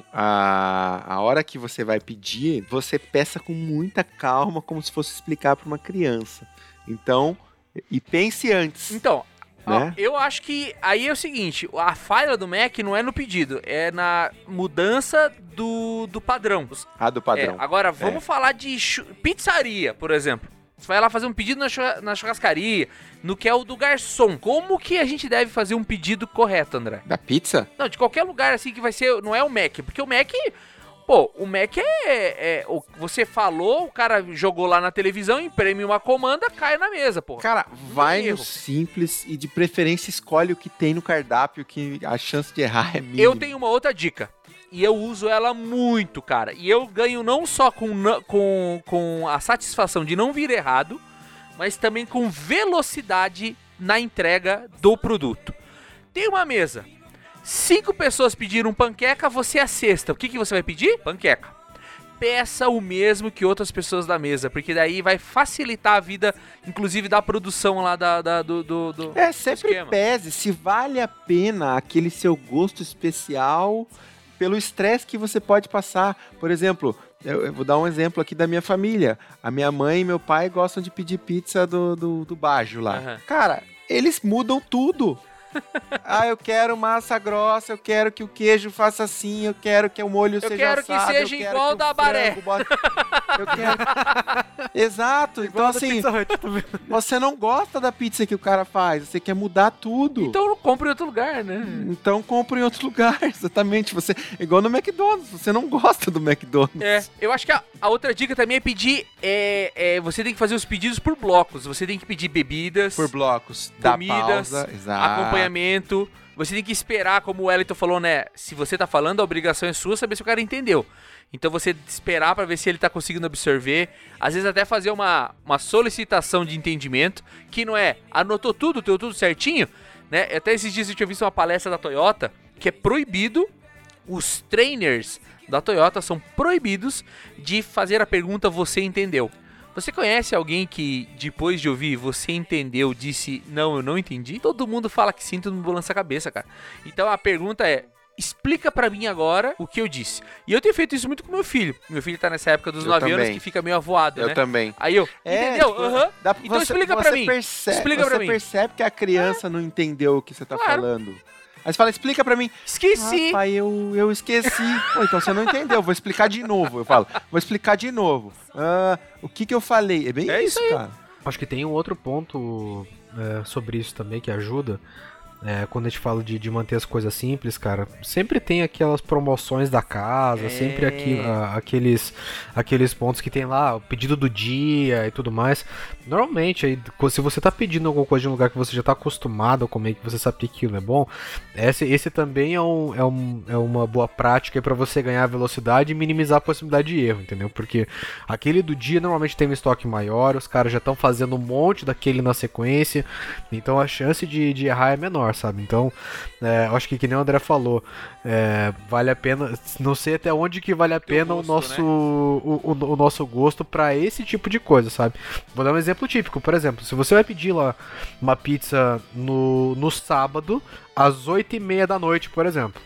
a, a hora que você vai pedir, você peça com muita calma, como se fosse explicar para uma criança. Então, e pense antes. Então, né? ó, eu acho que aí é o seguinte, a falha do Mac não é no pedido, é na mudança do, do padrão. Ah, do padrão. É, agora, vamos é. falar de chu- pizzaria, por exemplo. Você vai lá fazer um pedido na, churra- na churrascaria, no que é o do garçom. Como que a gente deve fazer um pedido correto, André? Da pizza? Não, de qualquer lugar assim que vai ser, não é o Mac, porque o Mac, pô, o Mac é, é o, você falou, o cara jogou lá na televisão, imprime uma comanda, cai na mesa, pô. Cara, vai no simples e de preferência escolhe o que tem no cardápio, que a chance de errar é mínima. Eu tenho uma outra dica. E eu uso ela muito, cara. E eu ganho não só com, com, com a satisfação de não vir errado, mas também com velocidade na entrega do produto. Tem uma mesa. Cinco pessoas pediram panqueca, você é a sexta. O que, que você vai pedir? Panqueca. Peça o mesmo que outras pessoas da mesa, porque daí vai facilitar a vida, inclusive da produção lá da, da, do, do, do É, sempre esquema. pese se vale a pena aquele seu gosto especial pelo estresse que você pode passar. Por exemplo, eu, eu vou dar um exemplo aqui da minha família. A minha mãe e meu pai gostam de pedir pizza do, do, do Baggio lá. Uhum. Cara, eles mudam tudo. Ah, eu quero massa grossa, eu quero que o queijo faça assim, eu quero que o molho eu seja quero assado, que seja eu quero igual que o da Baré. frango bote- Eu quero... Exato, então assim, você não gosta da pizza que o cara faz, você quer mudar tudo. Então não compre em outro lugar, né? Então compra em outro lugar, exatamente. Você, igual no McDonald's, você não gosta do McDonald's. É, eu acho que a, a outra dica também é pedir, é, é, você tem que fazer os pedidos por blocos, você tem que pedir bebidas, Por blocos, dá comidas, pausa, exato. acompanhamento, você tem que esperar, como o Wellington falou, né, se você tá falando, a obrigação é sua saber se o cara entendeu. Então você esperar pra ver se ele tá conseguindo absorver, às vezes até fazer uma, uma solicitação de entendimento, que não é, anotou tudo, deu tudo certinho, né, até esses dias eu tinha visto uma palestra da Toyota, que é proibido, os trainers da Toyota são proibidos de fazer a pergunta "você entendeu?". Você conhece alguém que, depois de ouvir "você entendeu", disse "não, eu não entendi"? Todo mundo fala que sim, todo mundo balança a cabeça, cara. Então a pergunta é, explica pra mim agora o que eu disse. E eu tenho feito isso muito com meu filho. Meu filho tá nessa época dos Eu nove anos também. que fica meio avoado, Eu né? também. Aí eu, É, entendeu? tipo, Aham. dá- Então você- explica você pra mim. Percebe, Explica você pra mim. percebe que a criança não entendeu o que você tá Claro. falando. Aí você fala, explica pra mim. Esqueci. Ah, pai, eu, eu esqueci. Pô, então você não entendeu, vou explicar de novo. Eu falo, vou explicar de novo. Ah, o que que eu falei? É bem É isso, isso aí. cara. Acho que tem um outro ponto é, sobre isso também que ajuda. É, quando a gente fala de, de manter as coisas simples, cara, sempre tem aquelas promoções da casa, É. sempre aqui, a- aqueles, aqueles pontos que tem lá, o pedido do dia e tudo mais. Normalmente, aí, se você tá pedindo alguma coisa de um lugar que você já tá acostumado a comer, que você sabe que aquilo é bom, esse, esse também é, um, é, um, é uma boa prática para você ganhar velocidade e minimizar a possibilidade de erro, entendeu? Porque aquele do dia normalmente tem um estoque maior, os caras já estão fazendo um monte daquele na sequência, então a chance de, de errar é menor, sabe? Então, é, eu acho que que nem o André falou, é, vale a pena, não sei até onde que vale a Teu pena gosto, o nosso, né? o, o, o nosso gosto para esse tipo de coisa, sabe? Vou dar um exemplo típico, por exemplo, se você vai pedir lá uma pizza no, no sábado, às oito e meia da noite, por exemplo,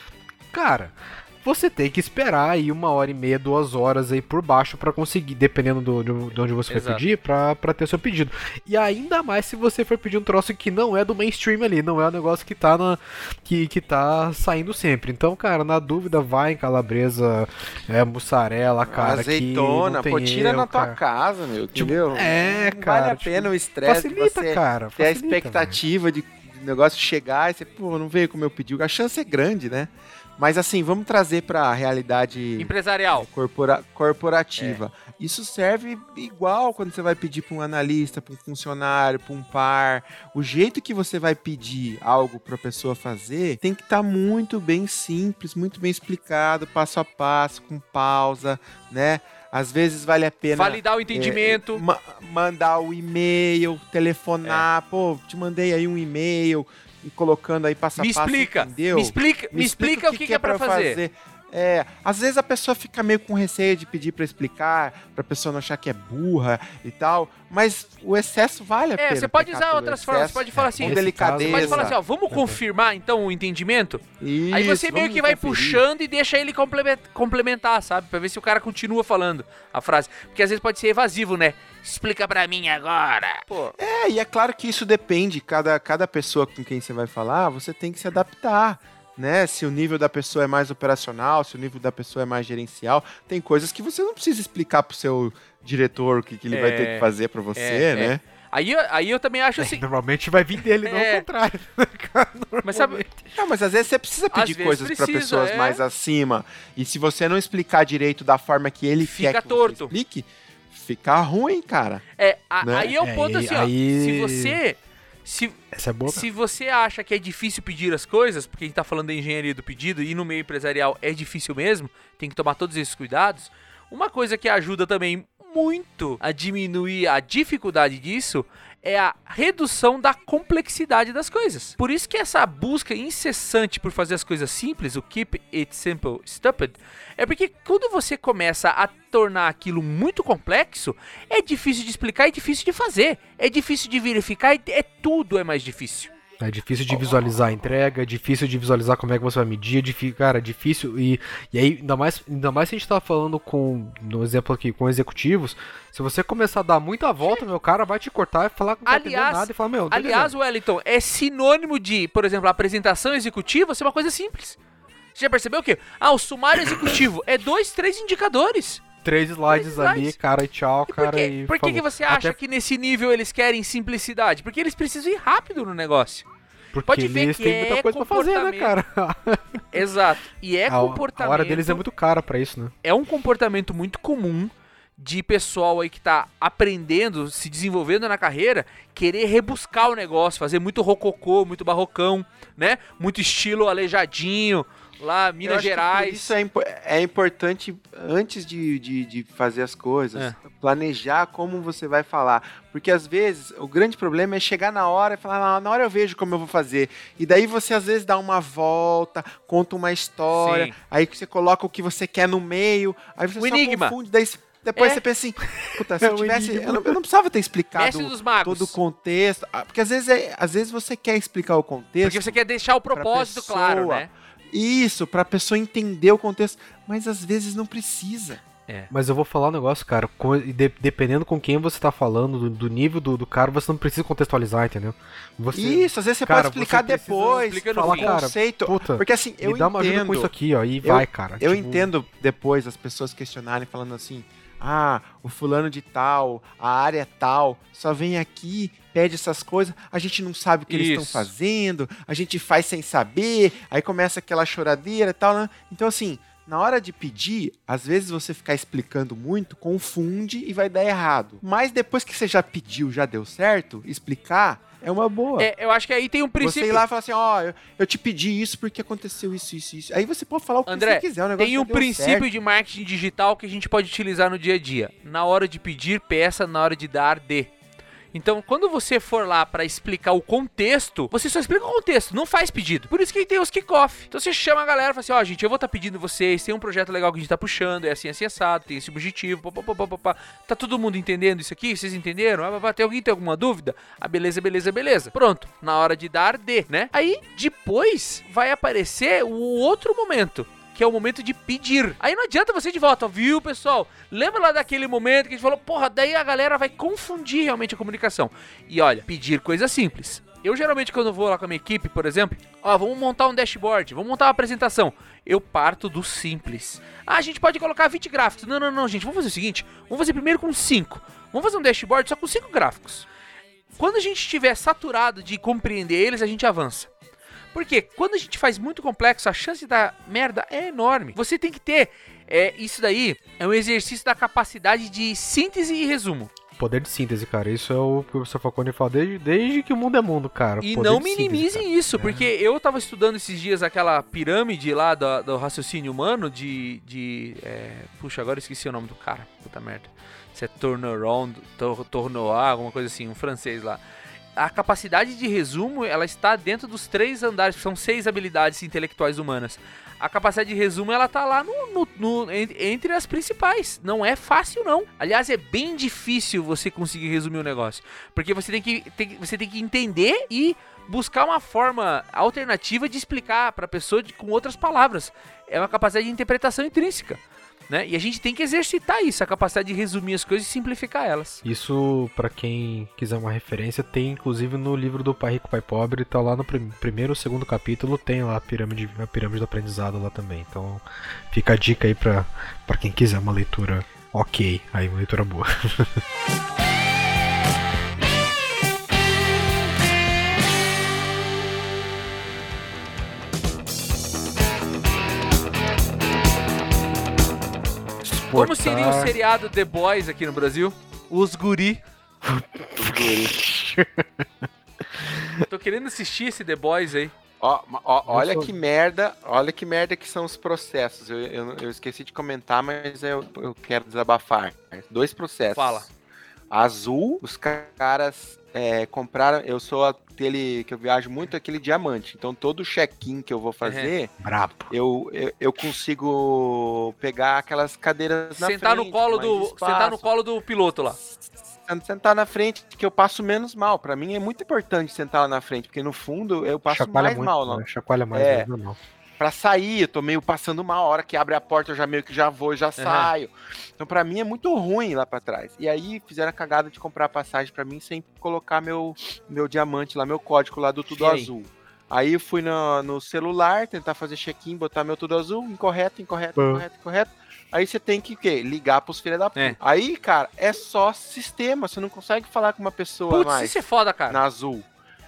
cara, você tem que esperar aí uma hora e meia, duas horas aí por baixo pra conseguir, dependendo do, do- de onde você vai Exato. pedir, pra, pra ter seu pedido. E ainda mais se você for pedir um troço que não é do mainstream ali, não é um negócio que tá, na, que, que tá saindo sempre. Então, cara, na dúvida, vai em calabresa, é, mussarela, cara, Azeitona, que não tem pô, tira erro, na tua cara. casa, meu, Tipo, entendeu? é, Não cara, vale a tipo, pena o estresse de Facilita, você cara. ter a facilita, expectativa de, de negócio chegar e você, pô, não veio como eu pedi. A chance é grande, né? Mas assim, vamos trazer pra realidade Empresarial. corpora- corporativa. Isso serve igual quando você vai pedir para um analista, para um funcionário, para um par. O jeito que você vai pedir algo para a pessoa fazer tem que estar muito bem simples, muito bem explicado, passo a passo, com pausa, né? Às vezes vale a pena Validar o entendimento. é, ma- mandar o e-mail, telefonar, pô, te mandei aí um e-mail, e colocando aí passo a Me passo, explica. entendeu? Me explica, me explica o que, que é pra eu fazer. É, às vezes a pessoa fica meio com receio de pedir pra explicar, pra pessoa não achar que é burra e tal, mas o excesso vale a É, pena. você pode pecar usar pelo outras excesso, formas, você pode falar assim, com nesse delicadeza. você pode falar assim, ó, vamos confirmar então o entendimento? Isso, Aí você meio vamos que vai conferir. puxando e deixa ele complemen- complementar, sabe? Pra ver se o cara continua falando a frase. Porque às vezes pode ser evasivo, né? Explica pra mim agora. Pô, É, e é claro que isso depende, cada, cada pessoa com quem você vai falar, você tem que se adaptar, né? Se o nível da pessoa é mais operacional, se o nível da pessoa é mais gerencial, tem coisas que você não precisa explicar pro seu diretor o que, que ele É, vai ter que fazer pra você, é, né? é. Aí, eu- aí eu também acho assim. Normalmente vai vir dele, não É. ao contrário. Mas sabe, Não, mas às vezes você precisa pedir vezes coisas pra precisa, pessoas é. mais acima. E se você não explicar direito da forma que ele Fica quer que torto. você explique, fica ruim, cara. é, a- Né? aí é o É, ponto aí- assim, ó. aí- Se você. Se, Essa é boa. se você acha que é difícil pedir as coisas, porque a gente tá falando da engenharia do pedido e no meio empresarial é difícil mesmo, tem que tomar todos esses cuidados. Uma coisa que ajuda também muito a diminuir a dificuldade disso é a redução da complexidade das coisas. Por isso que essa busca incessante por fazer as coisas simples, o keep it simple, stupid, é porque quando você começa a tornar aquilo muito complexo, é difícil de explicar e difícil de fazer. É difícil de verificar e é tudo é mais difícil. É difícil de visualizar a entrega, é difícil de visualizar como é que você vai medir, é difí- cara, é difícil e, e aí, ainda mais, ainda mais se a gente tá falando com, no exemplo aqui, com executivos, se você começar a dar muita volta, meu cara vai te cortar e falar que não tá entendendo Aliás, nada e falar, meu, não tô aliás, Wellington, é sinônimo de, por exemplo, a apresentação executiva ser uma coisa simples. Você já percebeu o quê? Ah, o sumário executivo é dois, três indicadores. três slides Três ali, slides. cara, e tchau, E por cara, quê? e Por que, falou. que você acha Até que nesse nível eles querem simplicidade? Porque eles precisam ir rápido no negócio. porque pode ver eles que têm é muita coisa pra fazer, né, cara? Exato. E é a, comportamento. a hora deles é muito cara pra isso, né? É um comportamento muito comum de pessoal aí que tá aprendendo, se desenvolvendo na carreira, querer rebuscar o negócio, fazer muito rococô, muito barrocão, né? Muito estilo aleijadinho, lá, Eu Minas acho que por Gerais. isso é, impo- é importante, antes de, de, de fazer as coisas, É. planejar como você vai falar. Porque às vezes o grande problema é chegar na hora e falar, "Ah, na hora eu vejo como eu vou fazer." E daí você às vezes dá uma volta, conta uma história, Sim. aí você coloca o que você quer no meio, aí você Um só enigma. confunde, daí depois É. você pensa assim, puta, se É eu um tivesse. enigma. Eu não, eu não precisava ter explicado Mestre dos magos. todo o contexto. Ah, porque às vezes, é, às vezes você quer explicar o contexto. Porque você quer deixar o propósito pessoa. claro, né? Isso, pra pessoa entender o contexto, mas às vezes não precisa. Mas eu vou falar um negócio, cara, com- e de- dependendo com quem você tá falando, do, do nível do, do cara, você não precisa contextualizar, entendeu? Você, Isso, às vezes você cara, pode explicar você precisa depois, explicar no falar fim. conceito. Puta, porque assim, eu me dá uma ajuda entendo, com isso aqui, ó, e Eu- vai, cara. eu tipo, entendo depois as pessoas questionarem, falando assim, ah, o fulano de tal, a área é tal, só vem aqui, pede essas coisas, a gente não sabe o que eles estão Isso. fazendo, a gente faz sem saber, aí começa aquela choradeira e tal, né? Então assim, na hora de pedir, às vezes você ficar explicando muito, confunde e vai dar errado. Mas depois que você já pediu, já deu certo, explicar é uma boa. É, eu acho que aí tem um Você princípio. ir lá e falar assim, ó, eu, eu te pedi isso porque aconteceu isso, isso, isso. Aí você pode falar o que André, você quiser, o negócio tem já um deu princípio certo. de marketing digital que a gente pode utilizar no dia a dia. Na hora de pedir, peça, na hora de dar, dê. Então, quando você for lá pra explicar o contexto, você só explica o contexto, não faz pedido. Por isso que tem os kickoff. Então você chama a galera e fala assim, ó, gente, eu vou estar pedindo vocês, tem um projeto legal que a gente tá puxando, é assim, assim, assado, tem esse objetivo, pá, pá, pá, pá, pá, pá. Tá todo mundo entendendo isso aqui? Vocês entenderam? Ah, pá, pá, tem alguém tem alguma dúvida? Ah, beleza, beleza, beleza. Pronto, na hora de dar, dê, né? Aí, depois, vai aparecer o outro momento, que é o momento de pedir. Aí não adianta você ir de volta, viu, pessoal? Lembra lá daquele momento que a gente falou, porra, daí a galera vai confundir realmente a comunicação. E olha, pedir coisa simples. Eu geralmente quando vou lá com a minha equipe, por exemplo, ó, vamos montar um dashboard, vamos montar uma apresentação. Eu parto do simples. Ah, a gente pode colocar vinte gráficos. Não, não, não, gente, vamos fazer o seguinte, vamos fazer primeiro com cinco. Vamos fazer um dashboard só com cinco gráficos. Quando a gente estiver saturado de compreender eles, a gente avança. Porque quando a gente faz muito complexo, a chance de dar merda é enorme. Você tem que ter, é, isso daí é um exercício da capacidade de síntese e resumo. Poder de síntese, cara. Isso é o que o professor Falcone fala desde, desde que o mundo é mundo, cara. E Poder não de síntese, minimizem cara. isso, porque eu tava estudando esses dias aquela pirâmide lá do, do raciocínio humano de... de é, puxa, agora eu esqueci o nome do cara. Puta merda. Se é Tourneron, Tournois, alguma coisa assim, um francês lá. A capacidade de resumo, ela está dentro dos três andares, que são seis habilidades intelectuais humanas. a capacidade de resumo, ela tá lá no, no, no, entre as principais. Não é fácil, não. Aliás, é bem difícil você conseguir resumir o negócio. Porque você tem que, tem, você tem que entender e buscar uma forma alternativa de explicar pra pessoa de, com outras palavras. É uma capacidade de interpretação intrínseca. Né? E a gente tem que exercitar isso, a capacidade de resumir as coisas e simplificar elas. Isso, pra quem quiser uma referência, tem inclusive no livro do Pai Rico, Pai Pobre, tá lá no prim- primeiro ou segundo capítulo, tem lá a pirâmide, a pirâmide do aprendizado lá também. Então fica a dica aí pra, pra quem quiser uma leitura ok, aí uma leitura boa. Como seria o seriado The Boys aqui no Brasil? Os Guri. Os guri. Tô querendo assistir esse The Boys aí. Ó, ó, olha sou- que merda, olha que merda que são os processos. Eu, eu, eu esqueci de comentar, mas eu, eu quero desabafar. Dois processos. Fala. Azul, os caras é, compraram. Eu sou aquele que eu viajo muito, aquele diamante. Então todo check-in que eu vou fazer, Brabo. eu, eu, eu consigo pegar aquelas cadeiras na Sentar frente. no colo mais do, espaço. sentar no colo do piloto lá. Sentar na frente, que eu passo menos mal. Pra mim é muito importante sentar lá na frente, porque no fundo eu passo Chacoalha mais muito, mal, né? não. Chacoalha mais, É. não, não. Pra sair, eu tô meio passando mal. A hora que abre a porta, eu já meio que já vou e já saio. Então, pra mim, é muito ruim lá pra trás. E aí, fizeram a cagada de comprar passagem pra mim sem colocar meu, meu diamante lá, meu código lá do Tudo E aí? Azul. Aí eu fui no, no celular, tentar fazer check-in, botar meu Tudo Azul, incorreto, incorreto, Pã. incorreto, incorreto. Aí você tem que o quê? Ligar pros filhos da puta. É. Aí, cara, é só sistema. Você não consegue falar com uma pessoa Putz, mais isso é foda, cara. na Azul.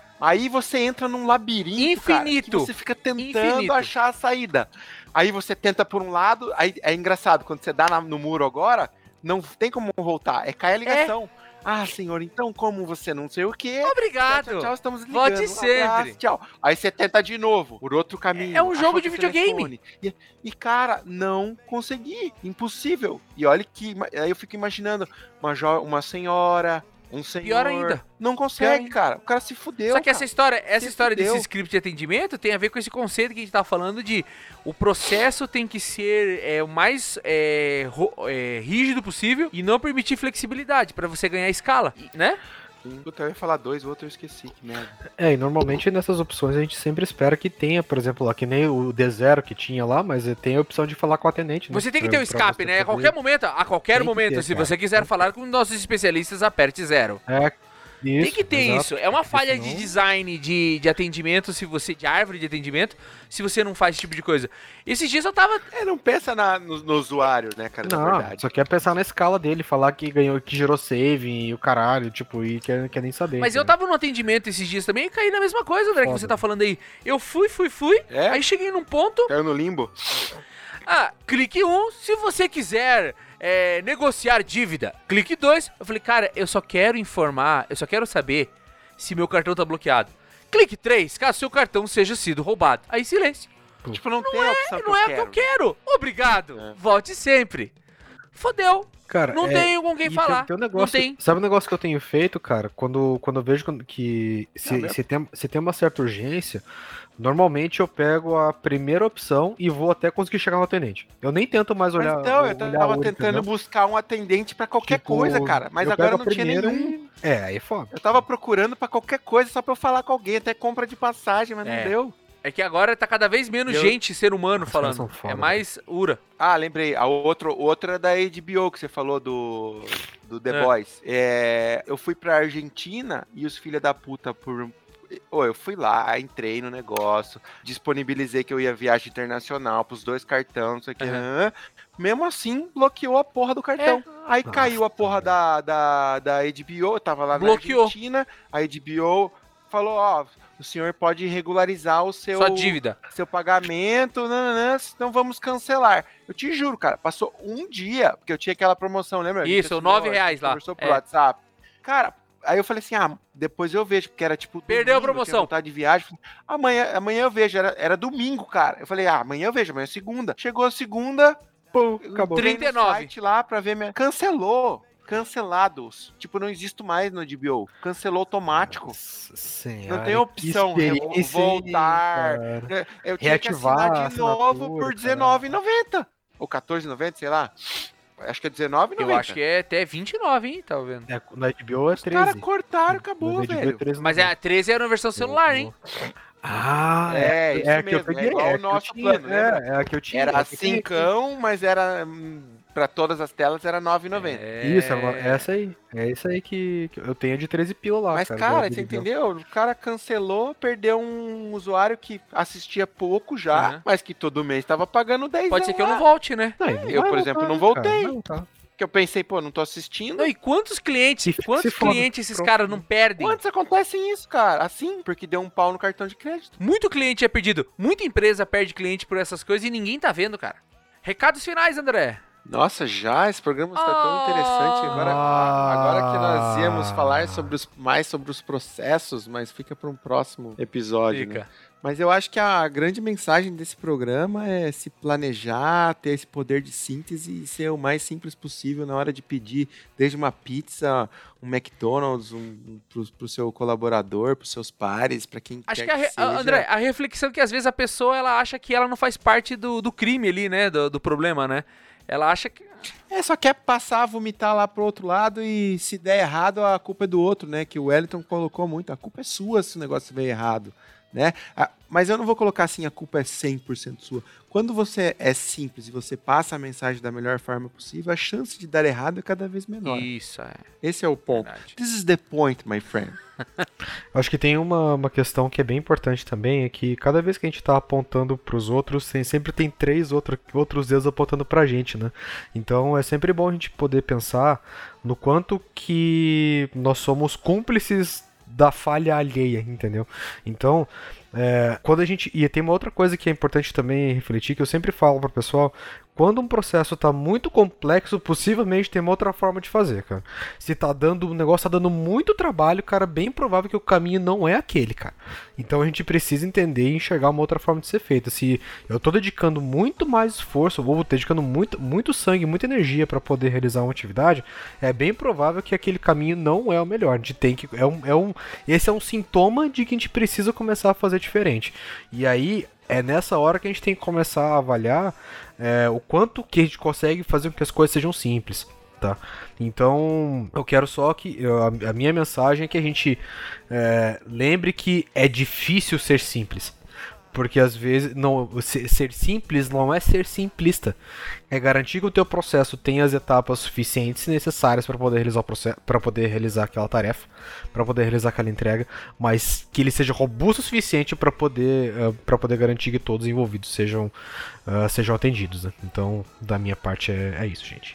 Aí você entra num labirinto, cara, Infinito. que você fica tentando Infinito. achar a saída. Aí você tenta por um lado, aí é engraçado, quando você dá na- no muro agora, não tem como voltar, é cair a ligação. Ah, senhor, então como você não sei o quê? Obrigado. Tchau, tchau, tchau, estamos ligando. Volte um sempre. abraço, tchau. Aí você tenta de novo, por outro caminho. É um jogo achou de seu videogame. telefone. E, e, cara, não consegui. Impossível. E olha que. Aí eu fico imaginando uma, jo- uma senhora, um senhor. Pior ainda. Não Pior consegue, ainda. cara. O cara se fudeu. Só que essa cara. história, essa Se história desse fudeu. script de atendimento tem a ver com esse conceito que a gente tá falando de o processo tem que ser é, o mais é, ro- é, rígido possível e não permitir flexibilidade pra você ganhar escala, né? Puta, eu ia falar dois, o outro eu esqueci, que merda. É, e normalmente nessas opções a gente sempre espera que tenha, por exemplo, lá que nem o D zero que tinha lá, mas tem a opção de falar com o atendente. né? Você tem que Pra- ter o pra escape, você né? A poder- qualquer momento, a qualquer Tem que momento, ter, se cara. você quiser falar com nossos especialistas, aperte zero. É, isso, Tem que ter exato. isso. É uma Porque falha senão- de design de, de atendimento, se você. De árvore de atendimento, se você não faz esse tipo de coisa. Esses dias eu tava. É, não pensa na, no, no usuário, né, cara, na Não, verdade. só quer pensar na escala dele, falar que ganhou, que gerou save e o caralho, tipo, e quer, quer nem saber. Mas eu entendeu? tava no atendimento esses dias também e caí na mesma coisa, André, que Foda. você tá falando aí. Eu fui, fui, fui. É? Aí cheguei num ponto. Caiu no limbo? Ah, clique um se você quiser é, negociar dívida. Clique dois. Eu falei, cara, eu só quero informar, eu só quero saber se meu cartão tá bloqueado. Clique três caso seu cartão seja sido roubado. Aí silêncio. Tipo, não, tem a opção que Não eu é o quero. que eu quero. Obrigado. É. Volte sempre. Fodeu. Cara, Não é, tenho com quem e falar. Tem, tem um negócio, Não tem. Sabe um negócio que eu tenho feito, cara? Quando, quando eu vejo quando- que se, Não, meu- se, tem, se tem uma certa urgência, normalmente eu pego a primeira opção e vou até conseguir chegar no atendente. Eu nem tento mais Mas olhar. então, eu olhar tava o olho, tentando entendeu? buscar um atendente pra qualquer Tipo, coisa, cara. Mas eu agora pego não a tinha primeira nenhum. e- É, aí é foda. Eu tava procurando pra qualquer coisa só pra eu falar com alguém, até compra de passagem, mas É. não deu. É que agora tá cada vez menos Eu- gente, ser humano, Os caras falando. são foda, é mais ura. Ah, lembrei. A outro, outra é da H B O que você falou do, do The É. Boys. É, eu fui pra Argentina e os filha da puta por. Ô, eu fui lá, entrei no negócio, disponibilizei que eu ia viagem internacional pros dois cartões, não sei o que. Aham. hã? Mesmo assim, bloqueou a porra do cartão. Aí Nossa, caiu a porra da, da, da H B O, eu tava lá Bloqueou. na Argentina, a H B O falou, ó, o senhor pode regularizar o seu Sua dívida. seu pagamento, nananã, então vamos cancelar. Eu te juro, cara, passou um dia, porque eu tinha aquela promoção, lembra? A gente Isso, assinou, nove a gente reais lá. Conversou por É. WhatsApp. Cara, aí eu falei assim, ah, depois eu vejo, porque era tipo Perdeu a domingo, eu tinha promoção. vontade de viagem. Amanhã, amanhã eu vejo, era, era domingo, cara. Eu falei, ah, amanhã eu vejo, amanhã é segunda. Chegou a segunda, Pô, eu acabou. entrei trinta e no nove. site lá pra ver minha... Cancelou. cancelados. Tipo, não existo mais no H B O. Cancelou automático. Sim, Não tem opção, re- voltar. Eu tinha que assinar de novo por dezenove reais e noventa centavos. Ou quatorze reais e noventa centavos, sei lá. Acho que é dezenove reais e noventa centavos. Eu acho que é até vinte e nove, hein, tá vendo? É, no H B O é Os treze. caras cortaram, acabou, velho. Mas é, a treze era na versão celular, hein? Ah, É, é, isso é a que eu mesmo, peguei, é igual é o a que eu nosso tinha, plano, lembra? É, é a que eu tinha. Era é a que eu tinha. cincão, mas era hum, pra todas as telas era nove reais e noventa centavos. É... Isso, é essa aí. É essa aí que, que eu tenho de treze pila lá, Mas, cara. cara, do você H B O. entendeu? O cara cancelou, perdeu um usuário que assistia pouco já, Uhum. mas que todo mês tava pagando dez Pode ser que eu lá. não volte, né? Não, Eu, vai por exemplo, voltar, não voltei. cara, vai voltar. Que eu pensei, pô, não tô assistindo. Não, e quantos clientes, Se- quantos se foda. clientes esses Pronto. caras não perdem? Quantos acontecem isso, cara? Assim, porque deu um pau no cartão de crédito. Muito cliente é perdido. Muita empresa perde cliente por essas coisas e ninguém tá vendo, cara. Recados finais, André. Nossa, já esse programa está tão interessante. Agora, Ah. agora que nós íamos falar sobre os, mais sobre os processos, mas fica para um próximo episódio. Né? Fica. Mas eu acho que a grande mensagem desse programa é se planejar, ter esse poder de síntese e ser o mais simples possível na hora de pedir, desde uma pizza, um McDonald's, um, um, pro, pro seu colaborador, pros seus pares, para quem Acho quer que, a, que re- seja. André, a reflexão é que às vezes a pessoa ela acha que ela não faz parte do, do crime ali, né? Do, do problema, né? Ela acha que. É, só quer passar, vomitar lá pro outro lado e se der errado, a culpa é do outro, né? Que o Wellington colocou muito. A culpa é sua se o negócio veio errado, né? Ah, mas eu não vou colocar assim, a culpa é cem por cento sua. Quando você é simples e você passa a mensagem da melhor forma possível, a chance de dar errado é cada vez menor. Isso, é. Esse é o ponto. Verdade. This is the point, my friend. Acho que tem uma, uma questão que é bem importante também, é que cada vez que a gente tá apontando pros outros, tem, sempre tem três outro, outros dedos apontando pra gente, né? Então é sempre bom a gente poder pensar no quanto que nós somos cúmplices da falha alheia, entendeu? Então, é, quando a gente... E tem uma outra coisa que é importante também refletir, que eu sempre falo pro pessoal, quando um processo tá muito complexo, possivelmente tem uma outra forma de fazer, cara. Se tá dando, o negócio tá dando muito trabalho, cara, bem provável que o caminho não é aquele, cara. Então a gente precisa entender e enxergar uma outra forma de ser feita. Se eu tô dedicando muito mais esforço, ou dedicando muito, muito sangue, muita energia para poder realizar uma atividade, é bem provável que aquele caminho não é o melhor. A gente tem que, é um, é um, esse é um sintoma de que a gente precisa começar a fazer diferente. E aí é nessa hora que a gente tem que começar a avaliar é, o quanto que a gente consegue fazer com que as coisas sejam simples, tá? Então, eu quero só que eu, a minha mensagem é que a gente é, lembre que é difícil ser simples. Porque às vezes não, ser simples não é ser simplista. É garantir que o teu processo tenha as etapas suficientes e necessárias para poder realizar o processo, para poder realizar aquela tarefa, para poder realizar aquela entrega, mas que ele seja robusto o suficiente para poder, uh, para poder garantir que todos os envolvidos sejam, uh, sejam atendidos. Né? Então, da minha parte é, é isso, gente.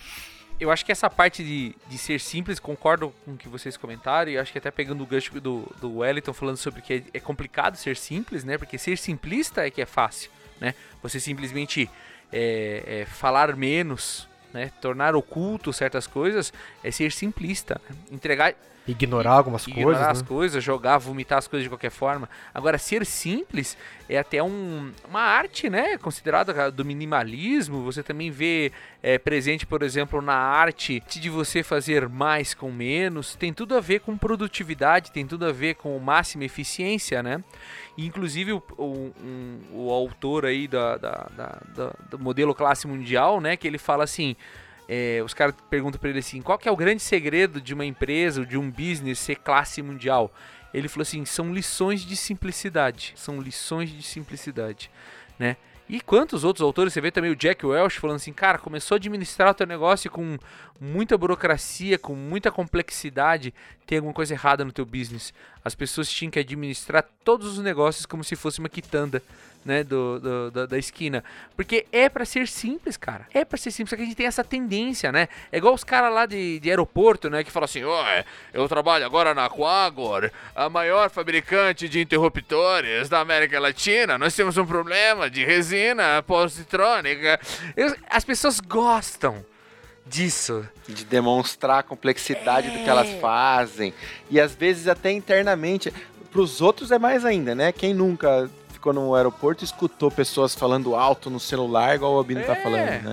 Eu acho que essa parte de, de ser simples, concordo com o que vocês comentaram, e acho que até pegando o gancho do, do Wellington falando sobre que é, é complicado ser simples, né? Porque ser simplista é que é fácil, né? Você simplesmente é, é, falar menos, né? Tornar oculto certas coisas é ser simplista. Entregar... Ignorar algumas ignorar coisas, as né? coisas, jogar, vomitar as coisas de qualquer forma. Agora, ser simples é até um, uma arte, né? Considerada do minimalismo. Você também vê é, presente, por exemplo, na arte de você fazer mais com menos. Tem tudo a ver com produtividade, tem tudo a ver com máxima eficiência, né? E, inclusive, o, o, um, o autor aí da, da, da, da, do modelo classe mundial, né? Que ele fala assim... É, os caras perguntam pra ele assim, qual que é o grande segredo de uma empresa ou de um business ser classe mundial? Ele falou assim, são lições de simplicidade, são lições de simplicidade, né? E quantos outros autores, você vê também o Jack Welch falando assim, cara, começou a administrar o teu negócio com muita burocracia, com muita complexidade, tem alguma coisa errada no teu business. As pessoas tinham que administrar todos os negócios como se fosse uma quitanda, né, do, do, da, da esquina. Porque é pra ser simples, cara. É pra ser simples, só que a gente tem essa tendência, né? É igual os caras lá de, de aeroporto, né, que falam assim, oh, eu trabalho agora na Quagor, a maior fabricante de interruptores da América Latina, nós temos um problema de resina positrônica. As pessoas gostam disso. De demonstrar a complexidade É. do que elas fazem. E às vezes até internamente. Pros outros é mais ainda, né? Quem nunca ficou no aeroporto e escutou pessoas falando alto no celular, igual o Albino É. tá falando, né?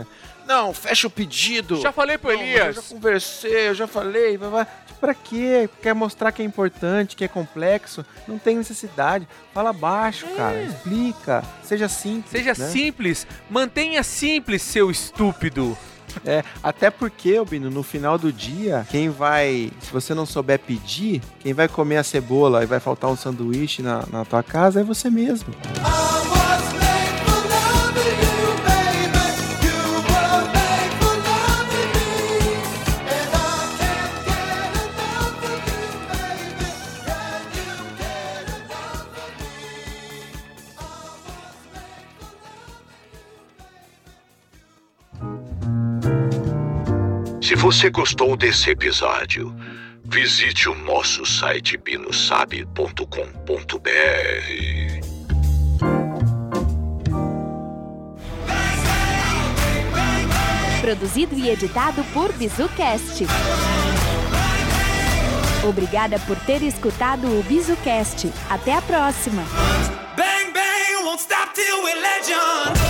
Não, fecha o pedido. Já falei pro Não, Elias. Eu já conversei, eu já falei. Vai, vai. Pra quê? Quer mostrar que é importante, que é complexo? Não tem necessidade. Fala baixo, é. cara. Explica. Seja simples. Seja né? simples. Mantenha simples, seu estúpido. É, até porque, Albino, no final do dia, quem vai, se você não souber pedir, quem vai comer a cebola e vai faltar um sanduíche na, na tua casa é você mesmo. Se você gostou desse episódio, visite o nosso site binosabe ponto com ponto b r. Produzido e editado por BizuCast. Obrigada por ter escutado o BizuCast. Até a próxima. Bang, bang, won't stop till we're legend.